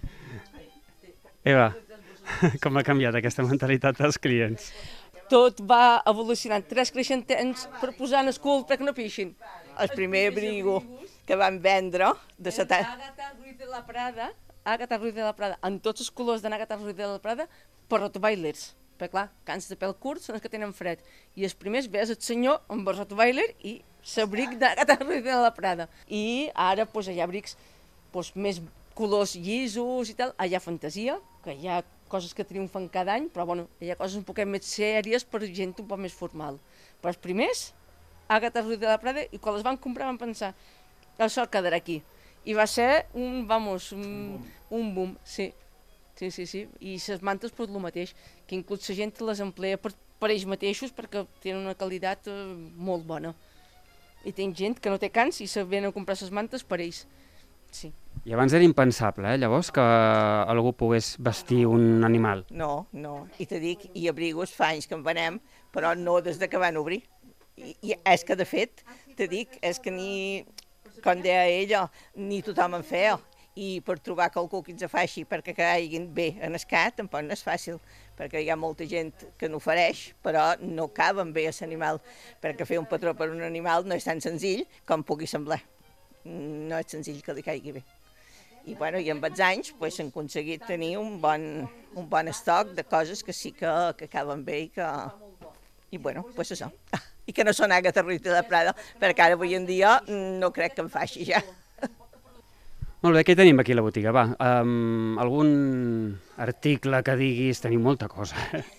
Eva, com ha canviat aquesta mentalitat dels clients? Tot va evolucionant, 3 creixentens per posar en el cul perquè no pixin. El primer abrigo que van vendre de Àgata Ruiz de la Prada, en tots els colors d'Àgata Ruiz de la Prada, per rottweilers. Perquè clar, cans de pèl curt són els que tenen fred. I els primers ves el senyor amb el rottweiler i l'abric d'Àgata Ruiz de la Prada. I ara hi ha abrics més colors llisos i tal. Hi ha fantasia, que hi ha coses que triomfen cada any, però hi ha coses un poquet més sèries per gent un poc més formal. Però els primers, Àgata Ruiz de la Prada, i quan les van comprar van pensar això quedarà aquí. I va ser un boom, sí. I les mantes el mateix, que inclús la gent les emplea per ells mateixos perquè tenen una qualitat molt bona. I té gent que no té cans i se venen a comprar les mantes per ells. Sí. I abans era impensable, llavors, que algú pogués vestir un animal. No, i te dic, i abrigos fa anys que en venem, però no des que van obrir. I és que, de fet, te dic, és que ni, com deia ella, ni tothom en feia. I per trobar qualcú que ens faci perquè caiguin bé en el cat tampoc no és fàcil, perquè hi ha molta gent que n'ofereix, però no caben bé a l'animal, perquè fer un patró per un animal no és tan senzill com pugui semblar. No és senzill que li caigui bé. I amb els anys hem aconseguit tenir un bon estoc de coses que sí que caben bé i això. I que no són Àgata Ruiz de la Prada, perquè ara avui en dia no crec que em faci ja. Molt bé, què tenim aquí a la botiga? Va, algun article que diguis, tenim molta cosa.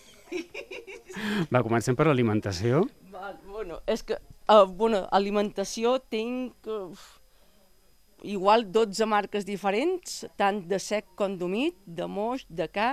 Va, comencem per l'alimentació. És que, alimentació tinc igual 12 marques diferents, tant de sec com d'humit, de moix, de ca,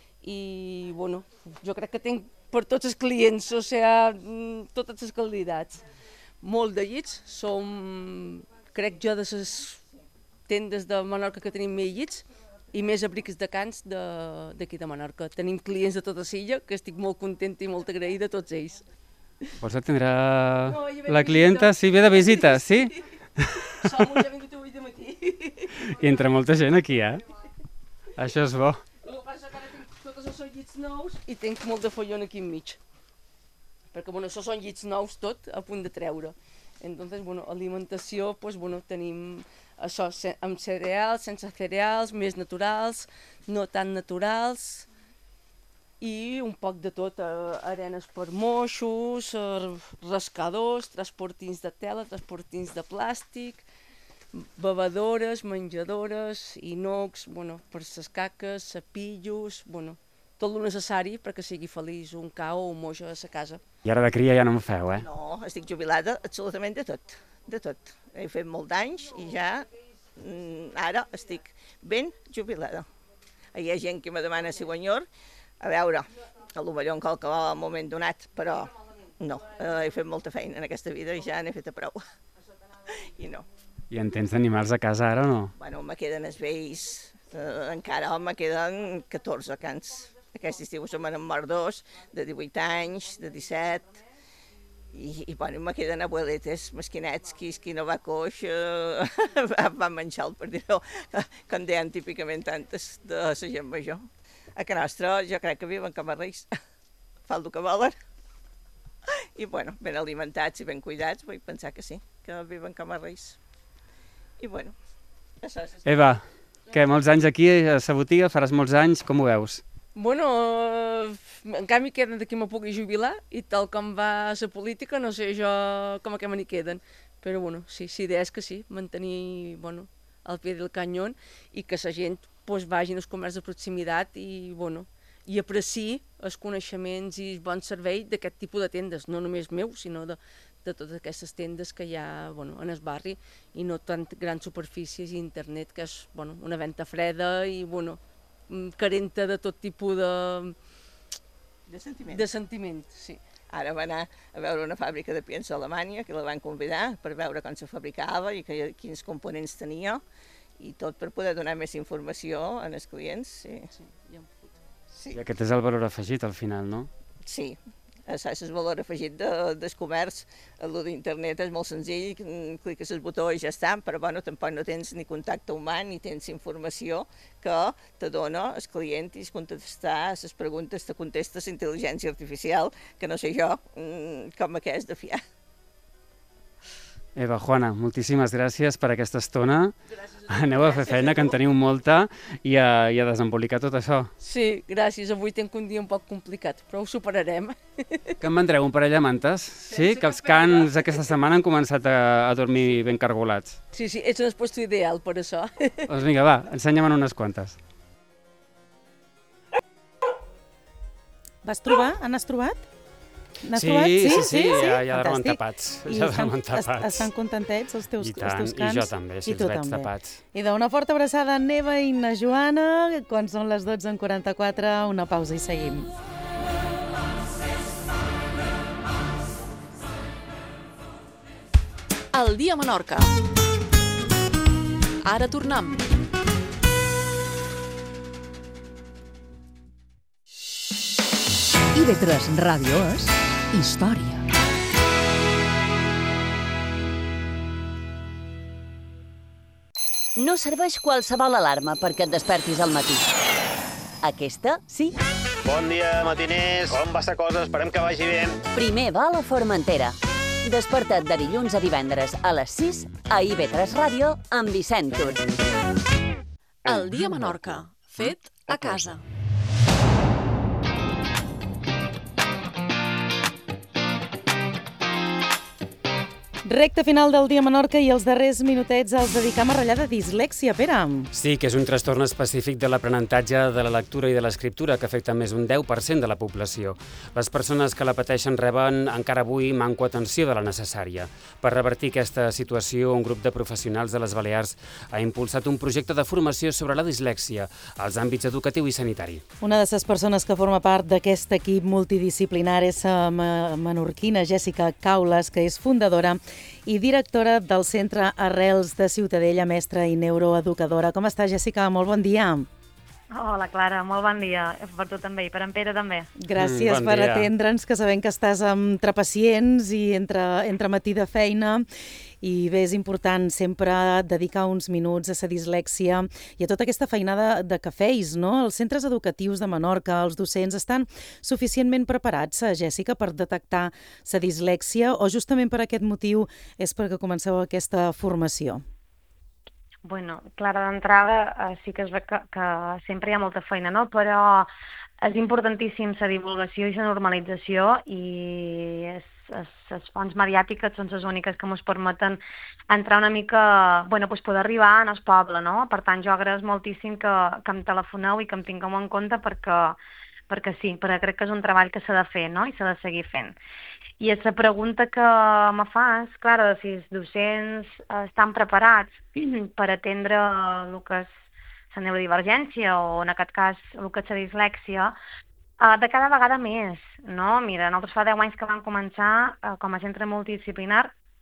i jo crec que tinc per tots els clients, o sigui, totes les qualitats. Molt de llits, som, crec jo, de les tendes de Menorca que tenim més llits i més abrics de cans d'aquí de Menorca. Tenim clients de tota l'illa, que estic molt contenta i molt agraïda a tots ells. Vols atendre la clienta? Sí, ve de visita, sí? Som ja vingut avui de matí. I entra molta gent aquí, Això és bo. El que passa que ara tinc tots els llits nous i tinc molt de follon aquí enmig. Perquè, això són llits nous tot, a punt de treure. Entonces, alimentació, tenim això amb cereals, sense cereals, més naturals, no tan naturals, i un poc de tot, arenes per moixos, rascadors, transportins de tela, transportins de plàstic, bevedores, menjadores, inox, per ses caques, cepillos, tot el necessari perquè sigui feliç un ca o un moix a sa casa. I ara de cria ja no en feu, No, estic jubilada absolutament de tot. He fet molt d'anys i ja ara estic ben jubilada. Hi ha gent que me demana si guanyor, a veure, potser en qualsevol moment donat, però no, he fet molta feina en aquesta vida i ja n'he fet a prou. I no. I en tens d'animals a casa ara o no? Me queden els vells, encara me queden 14 cans. Aquest estiu se m'han mort 2, de 18 anys, de 17, i me queden abueletes, mesquinets, qui no va coix, va menjar, per dir-ho, com deien típicament tantes de la gent major. A casa nostra jo crec que viuen com a reis, fa el que volen, i ben alimentats i ben cuidats, vull pensar que sí, que viuen com a reis. I això és... Eva, què, molts anys aquí a la botiga, faràs molts anys, com ho veus? Bueno, en canvi queden d'aquí me pugui jubilar i tal com va la política, no sé jo com a què me n'hi queden. Però bueno, sí, l'idea és que sí, mantenir al pie del canyón i que la gent vagi als comerços de proximitat i apreciï els coneixements i el bon servei d'aquest tipus de tendes, no només meu, sinó de totes aquestes tendes que hi ha en el barri i no tant grans superfícies i internet, que és una venda freda i carenta de tot tipus de sentiment. Sí. Ara va anar a veure una fàbrica de pienso a Alemanya, que la van convidar per veure com se fabricava i quins components tenia, i tot per poder donar més informació als clients. Sí. I aquest és el valor afegit al final, no? Sí, és el valor afegit del comerç. El d'internet és molt senzill, cliques el botó i ja està, però tampoc no tens ni contacte humà ni tens informació que te dona el client i contestar les preguntes te contesta la intel·ligència artificial, que no sé jo com què és de fiar. Eva, Juana, moltíssimes gràcies per aquesta estona. Aneu a fer feina, que en teniu molta, i a desembolicar tot això. Sí, gràcies. Avui tinc un dia un poc complicat, però ho superarem. Que em vendreu un parell de mantes? Sí? Que els cans aquesta setmana han començat a dormir ben cargolats. Sí, ets un puesto ideal per això. Doncs vinga, va, ensenya-me'n unes quantes. Vas trobar? N'has trobat? Sí, ja dormen tapats. Estan contentets els teus cans? I jo també, si els veig tapats. I d'una forta abraçada a Neva i na Joana, quan són les 12:44, una pausa i seguim. El dia a Menorca. Ara tornem. IB3 Ràdio és història. No serveix qualsevol alarma perquè et despertis al matí. Aquesta, sí. Bon dia, matiners. Com va la cosa? Esperem que vagi bé. Primer va a la Formentera. Desperta't de dilluns a divendres a les 6 a IB3 Ràdio amb Vicent Tur. El dia a Menorca, fet a casa. Recte final del dia a Menorca i els darrers minutets els dedicam a ratllar de dislèxia, Pere. Sí, que és un trastorn específic de l'aprenentatge de la lectura i de l'escriptura que afecta més d'un 10% de la població. Les persones que la pateixen reben encara avui manco atenció de la necessària. Per revertir aquesta situació, un grup de professionals de les Balears ha impulsat un projecte de formació sobre la dislèxia als àmbits educatiu i sanitari. Una de les persones que forma part d'aquest equip multidisciplinar és la menorquina Jèssica Caules, que és fundadora i directora del Centre Arrels de Ciutadella, mestra i neuroeducadora. Com està, Jèssica? Molt bon dia. Hola, Clara, molt bon dia. Per tu també i per en Pere també. Gràcies per atendre'ns, que sabem que estàs entre pacients i entre matí de feina. I bé, és important sempre dedicar uns minuts a la dislèxia i a tota aquesta feinada de que feis, no? Els centres educatius de Menorca, els docents, estan suficientment preparats, Jèssica, per detectar la dislèxia o justament per aquest motiu és perquè comenceu aquesta formació? Bueno, Clara, d'entrada sí que es ve que sempre hi ha molta feina, no? Però és importantíssim la divulgació i la normalització i les fonts mediàtiques són les úniques que ens permeten entrar una mica, pues poder arribar al poble, no? Per tant, jo agraeixo moltíssim que em telefoneu i que em tingueu en compte perquè sí, perquè crec que és un treball que s'ha de fer, no? I s'ha de seguir fent. I la pregunta que me fas, Clara, de si els docents estan preparats per atendre el que és la neurodivergència o, en aquest cas, el que és la dislèxia, de cada vegada més, no? Mira, nosaltres fa 10 anys que vam començar com a centre multidisciplinar,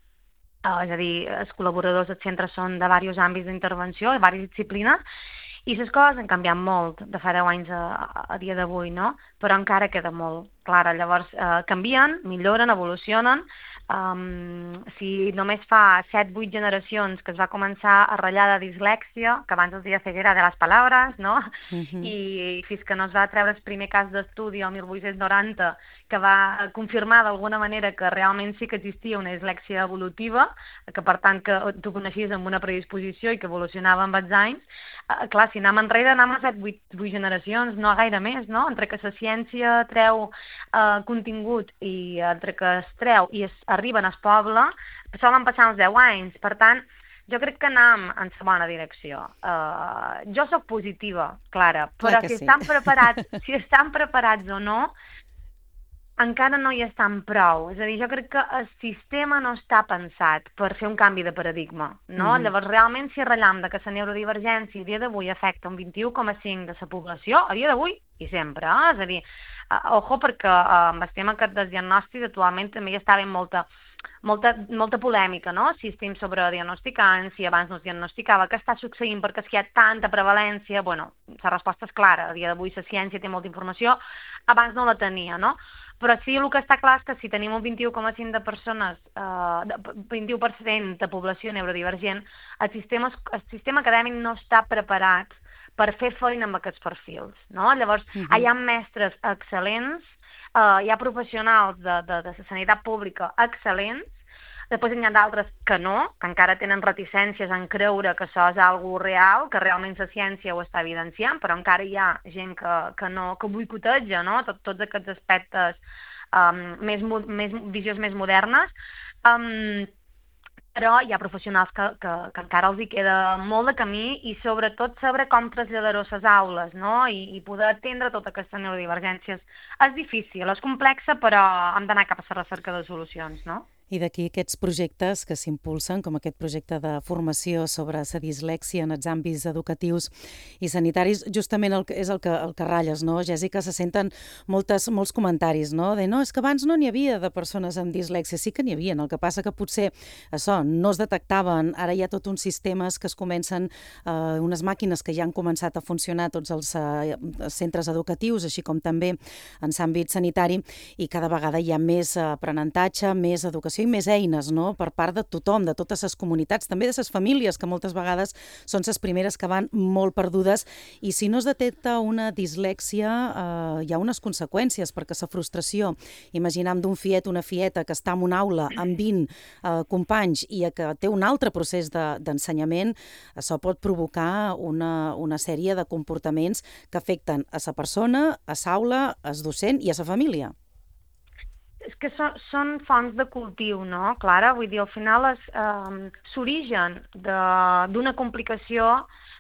és a dir, els col·laboradors del centre són de diversos àmbits d'intervenció, de diverses disciplines, i les coses han canviat molt de fa 10 anys a dia d'avui, no? Però encara queda molt. Clara, llavors canvien, milloren, evolucionen. Si només fa 7-8 generacions que es va començar a ratllar de dislèxia, que abans es deia ceguera de les paraules, no? I fins que no es va treure el primer cas d'estudi el 1890 que va confirmar d'alguna manera que realment sí que existia una dislèxia evolutiva, que per tant que tu coneixies amb una predisposició i que evolucionava amb els anys. Clar, si anem enrere, anem a 7-8 generacions, no gaire més, no? Entre que la ciència treu contingut i entre que es treu i arriben al poble, solen passar uns 10 anys. Per tant, jo crec que anem en la bona direcció. Jo sóc positiva, Clara, però si estan preparats o no, encara no hi estan prou. És a dir, jo crec que el sistema no està pensat per fer un canvi de paradigma, no? Llavors, realment, si ratllem que la neurodivergència a dia d'avui afecta un 21,5% de la població, a dia d'avui i sempre, és a dir, ojo, perquè amb el tema aquest dels diagnòstics actualment també hi està havent molta polèmica, no? Si estem sobrediagnosticant, si abans no es diagnosticava, què està succeint perquè hi ha tanta prevalència? Bueno, la resposta és clara, a dia d'avui la ciència té molta informació, abans no la tenia, no? Però sí, el que està clar és que si tenim un 21,5% de persones, 21% de població neurodivergent, el sistema acadèmic no està preparat per fer feina amb aquests perfils, no? Llavors, hi ha mestres excel·lents, hi ha professionals de la sanitat pública excel·lents, després hi ha d'altres que no, que encara tenen reticències en creure que això és algo real, que realment la ciència ho està evidenciant, però encara hi ha gent que boicoteja, no? Tots aquests aspectes, visions més modernes, però hi ha professionals que encara els hi queda molt de camí i sobretot saber com traslladar-ho a les aules, no? I poder atendre totes aquestes neurodivergències. És difícil, és complexa, però hem d'anar cap a la recerca de solucions, no? I d'aquí aquests projectes que s'impulsen, com aquest projecte de formació sobre la dislèxia en els àmbits educatius i sanitaris, justament és el que ratlles, no, Jèssica? Se senten molts comentaris, no? No, és que abans no n'hi havia de persones amb dislèxia. Sí que n'hi havia, el que passa que potser això no es detectaven. Ara hi ha tot uns sistemes que es comencen, unes màquines que ja han començat a funcionar a tots els centres educatius, així com també en l'àmbit sanitari, i cada vegada hi ha més aprenentatge, més educació i més eines, no?, per part de tothom, de totes les comunitats, també de les famílies, que moltes vegades són les primeres que van molt perdudes, i si no es detecta una dislèxia hi ha unes conseqüències, perquè la frustració, imaginem d'un fiet, una fieta que està en una aula amb 20 companys i que té un altre procés d'ensenyament, això pot provocar una sèrie de comportaments que afecten a la persona, a l'aula, al docent i a la família. És que són fonts de cultiu, no, Clara? Vull dir, al final l'origen d'una complicació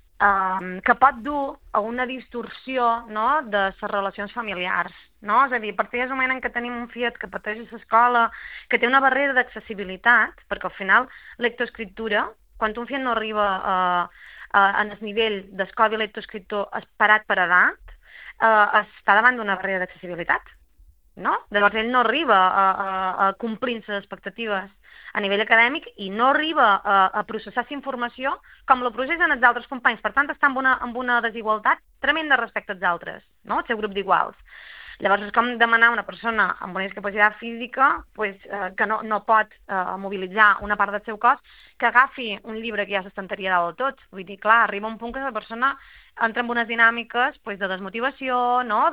que pot dur a una distorsió, no, de les relacions familiars, no? És a dir, a partir del moment en què tenim un fiet que pateix a l'escola, que té una barrera d'accessibilitat, perquè al final lectoescriptura, quan un fiet no arriba en el nivell del codi lectoescriptor esperat per edat, està davant d'una barrera d'accessibilitat. No? Llavors ell no arriba a complir les expectatives a nivell acadèmic i no arriba a processar la informació com la processen els altres companys. Per tant, està amb una desigualtat tremenda respecte als altres, no? El seu grup d'iguals. Llavors és com demanar a una persona amb una discapacitat física que no pot mobilitzar una part del seu cos que agafi un llibre que ja s'estanteria del tot. Vull dir, clar, arriba un punt que la persona entra en unes dinàmiques de desmotivació, no?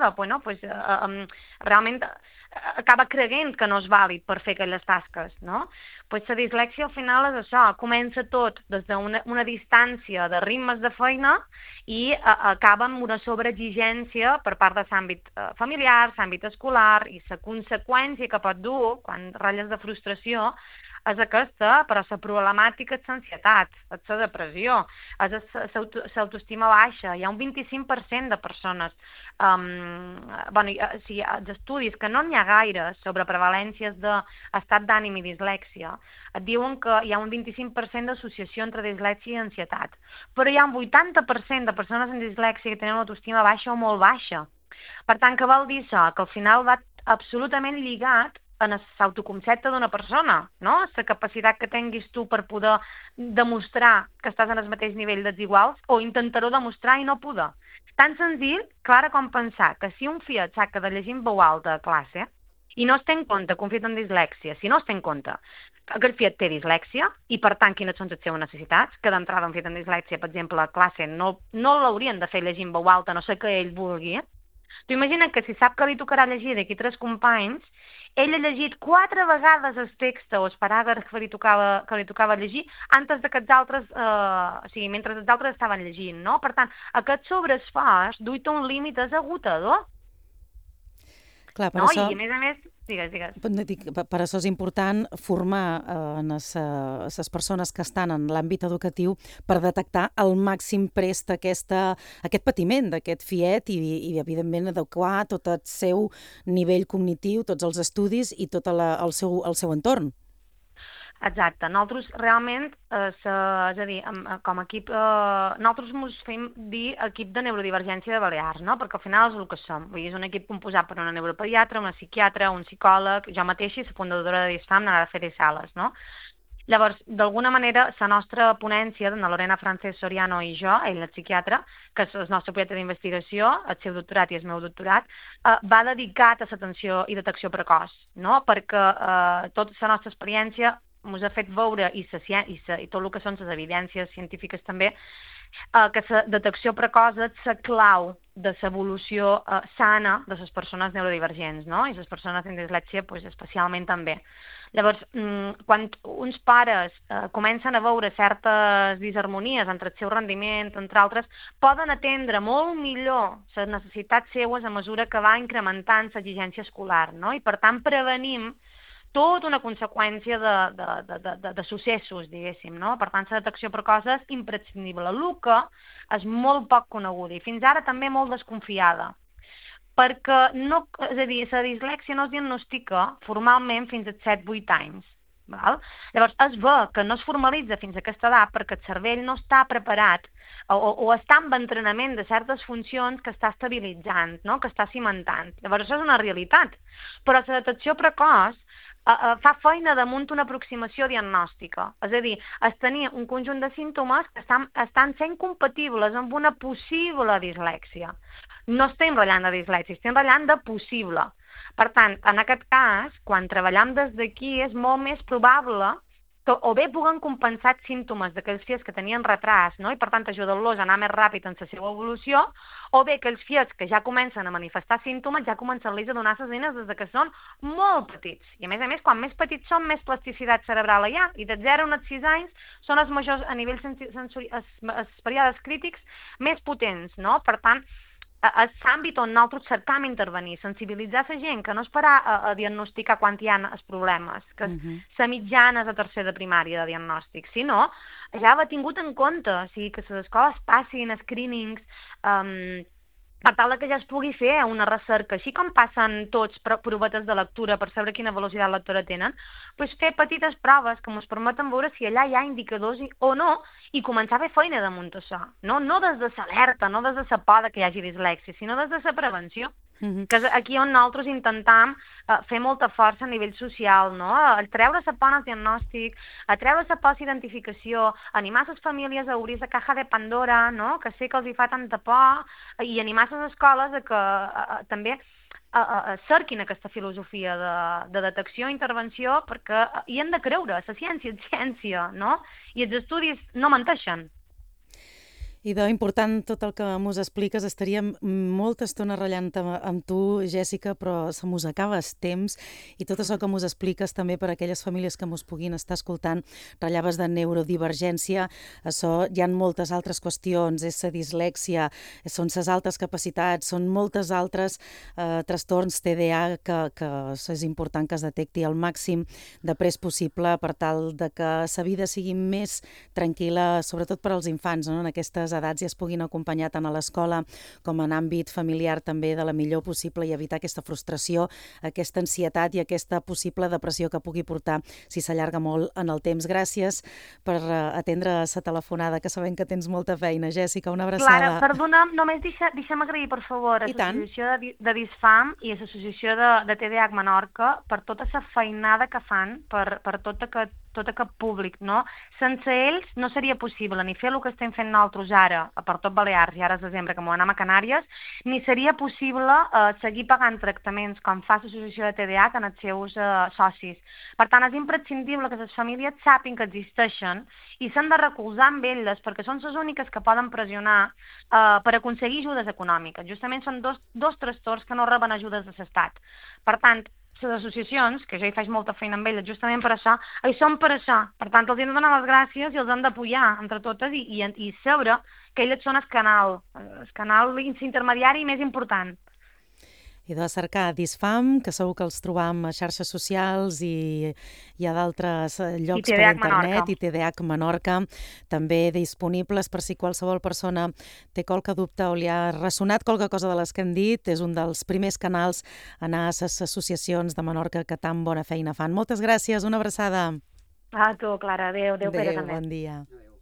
Realment acaba creient que no és vàlid per fer aquelles tasques, no? La dislèxia al final és això, comença tot des d'una distància de ritmes de feina i acaba amb una sobreexigència per part de l'àmbit familiar, l'àmbit escolar, i la conseqüència que pot dur quan ratlles de frustració és aquesta, però la problemàtica és l'ansietat, és la depressió, és l'autoestima baixa. Hi ha un 25% de persones, hi ha estudis que no n'hi ha gaire sobre prevalències d'estat d'ànim i dislèxia, et diuen que hi ha un 25% d'associació entre dislèxia i ansietat, però hi ha un 80% de persones amb dislèxia que tenen l'autoestima baixa o molt baixa. Per tant, què vol dir això? Que al final va absolutament lligat en l'autoconcepte d'una persona, no? La capacitat que tinguis tu per poder demostrar que estàs en el mateix nivell dels iguals o intentar-ho demostrar i no poder. Tan senzill, clara com pensar que si un fiet s'ha de llegir en veu alta a classe i no es té en compte que un fiet amb dislèxia, si no es té en compte que el fiet té dislèxia i, per tant, quines són les seves necessitats, que d'entrada un fiet amb dislèxia, per exemple, a classe no l'haurien de fer llegir en veu alta, no sé que ell vulgui. Tu imagina't que si sap que li tocarà llegir d'aquí 3 companys, ell ha llegit 4 vegades el text o el paràgraf que li tocava llegir antes de que els altres, mentre els altres estaven llegint, no? Per tant, aquest sobreesforç duit a un límit és agotador. Clar, per no? això... I a més, digues. Per això és important formar les persones que estan en l'àmbit educatiu per detectar al màxim prest aquest patiment d'aquest fiet i evidentment, adequar tot el seu nivell cognitiu, tots els estudis i tot el seu entorn. Exacte. Nosaltres realment, és a dir, com a equip, nosaltres ens fem dir equip de neurodivergència de Balears, no? Perquè al final és el que som. Vull dir, és un equip composat per una neuropediatra, una psiquiatra, un psicòleg, jo mateixa i la fundadora de DISFAM, Nara Fere Sales, no? Llavors, d'alguna manera, la nostra ponència, de Lorena Francesc Soriano i jo, ell el psiquiatre, que és el nostre projecte d'investigació, el seu doctorat i el meu doctorat, va dedicat a l'atenció i detecció precoç, no? Perquè tota la nostra experiència ens ha fet veure, i tot el que són les evidències científiques també, que la detecció precoç és la clau de l'evolució sana de les persones neurodivergents, no? I les persones amb dislèxia especialment també. Llavors, quan uns pares comencen a veure certes disharmonies entre el seu rendiment, entre altres, poden atendre molt millor les necessitats seues a mesura que va incrementant l'exigència escolar, no? I per tant prevenim tota una conseqüència de successos, diguéssim, no? Per tant, la detecció precoç és imprescindible. El que és molt poc coneguda i fins ara també molt desconfiada, perquè és a dir, la dislèxia no es diagnostica formalment fins als 7-8 anys. Val? Llavors, es ve que no es formalitza fins a aquesta edat perquè el cervell no està preparat o està en entrenament de certes funcions que està estabilitzant, no? Que està cimentant. Llavors, això és una realitat. Però la detecció precoç fa feina damunt una aproximació diagnòstica. És a dir, és tenir un conjunt de símptomes que estan sent compatibles amb una possible dislèxia. No estem ratllant de dislèxia, estem ratllant de possible. Per tant, en aquest cas, quan treballem des d'aquí, és molt més probable que o bé puguen compensar símptomes d'aquells fiets que tenien retras, no? I per tant ajudar-los a anar més ràpid en la seva evolució, o bé que els fiets que ja comencen a manifestar símptomes ja comencen-los a donar les eines des que són molt petits. I a més, quan més petits són, més plasticitat cerebral hi ha. I de 0 a 6 anys són els majors a nivell els períodes crítics més potents, no? Per tant, és l'àmbit on nosaltres cercam intervenir, sensibilitzar la gent, que no esperar a diagnosticar quan hi ha els problemes, que la mitjana és a tercer de primària de diagnòstic, sinó ja va tingut en compte, o sigui, que les escoles passin screenings, per tal que ja es pugui fer una recerca, així com passen tots provetes de lectura per saber quina velocitat lectora tenen, doncs fer petites proves que ens permeten veure si allà hi ha indicadors o no i començar a fer feina damunt això. No des de l'alerta, no des de la por que hi hagi dislèxia, sinó des de la prevenció. Que és aquí on nosaltres intentem fer molta força a nivell social, no? A treure la por al diagnòstic, a treure la por a la identificació, animar les famílies a obrir la caja de Pandora, no? Que sé que els hi fa tanta por, i animar les escoles a que també cerquin aquesta filosofia de detecció i intervenció, perquè hi han de creure, la ciència és ciència, no? I els estudis no menteixen. Idò, important tot el que mos expliques. Estaríem molta estona ratllant amb tu, Jèssica, però se mos acaba el temps i tot això que mos expliques també per a aquelles famílies que mos puguin estar escoltant. Ratllaves de neurodivergència, això hi ha moltes altres qüestions, és la dislèxia, són les altes capacitats, són moltes altres trastorns TDA que és important que es detecti al màxim de prest possible per tal de que la vida sigui més tranquil·la, sobretot per als infants, no? En aquestes edats i es puguin acompanyar tant a l'escola com en àmbit familiar també de la millor possible i evitar aquesta frustració, aquesta ansietat i aquesta possible depressió que pugui portar si s'allarga molt en el temps. Gràcies per atendre la telefonada, que sabem que tens molta feina. Jèssica, una abraçada. Clara, perdona'm, només deixa'm agrair, per favor, a l'associació de DISFAM i a l'associació de TDAH Menorca per tota la feinada que fan, per tot aquest tot aquest públic, no? Sense ells no seria possible ni fer el que estem fent nosaltres ara, per tot Balears, i ara és desembre, que m'ho anem a Canàries, ni seria possible seguir pagant tractaments com fa l'associació de TDAH en els seus socis. Per tant, és imprescindible que les famílies sàpiguen que existeixen i s'han de recolzar amb elles, perquè són les úniques que poden pressionar per aconseguir ajudes econòmiques. Justament són dos trastorns que no reben ajudes de l'Estat. Per tant, les associacions, que jo hi faig molta feina amb elles, justament per això, hi són per això. Per tant, els hem de donar les gràcies i els hem d'apoyar entre totes i saber que elles són el canal intermediari més important. I de cercar Disfam, que segur que els trobam a xarxes socials i hi ha d'altres llocs per internet, i TDAH Menorca, també disponibles per si qualsevol persona té qualque dubte o li ha ressonat qualque cosa de les que hem dit. És un dels primers canals a anar a les associacions de Menorca que tan bona feina fan. Moltes gràcies, una abraçada. A tu, Clara. Adéu, Pere, també. Bon dia.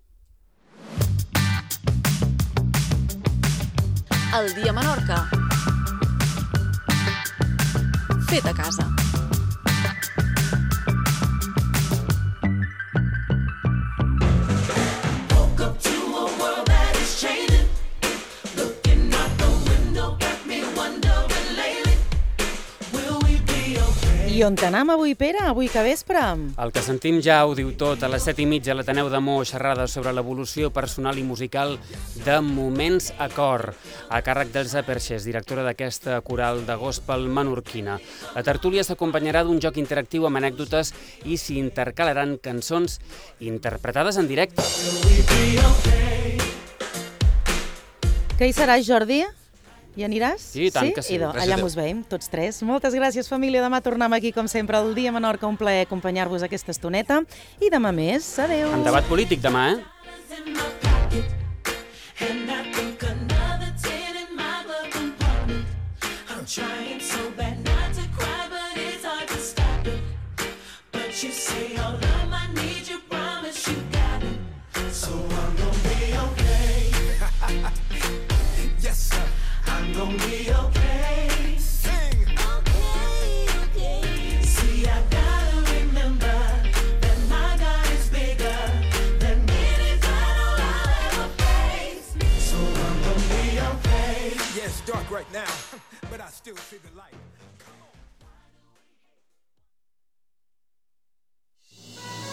El dia Menorca. Fet a casa. I on t'anam avui, Pere? Avui que vespre? El que sentim ja ho diu tot. A les 7:30 a l'Ateneu de Mo, xerrada sobre l'evolució personal i musical de Moments a Cor, a càrrec d'Elsa Perxés, directora d'aquesta coral de gospel menorquina. La tertúlia s'acompanyarà d'un joc interactiu amb anècdotes i s'hi intercalaran cançons interpretades en directe. Que hi seràs, Jordi? Hi aniràs? Sí, i tant que sí. Idò, allà mos veiem, tots tres. Moltes gràcies, família. Demà tornem aquí, com sempre, al Dia Menorca. Un plaer acompanyar-vos aquesta estoneta. I demà més. Adéu. En debat polític demà, eh?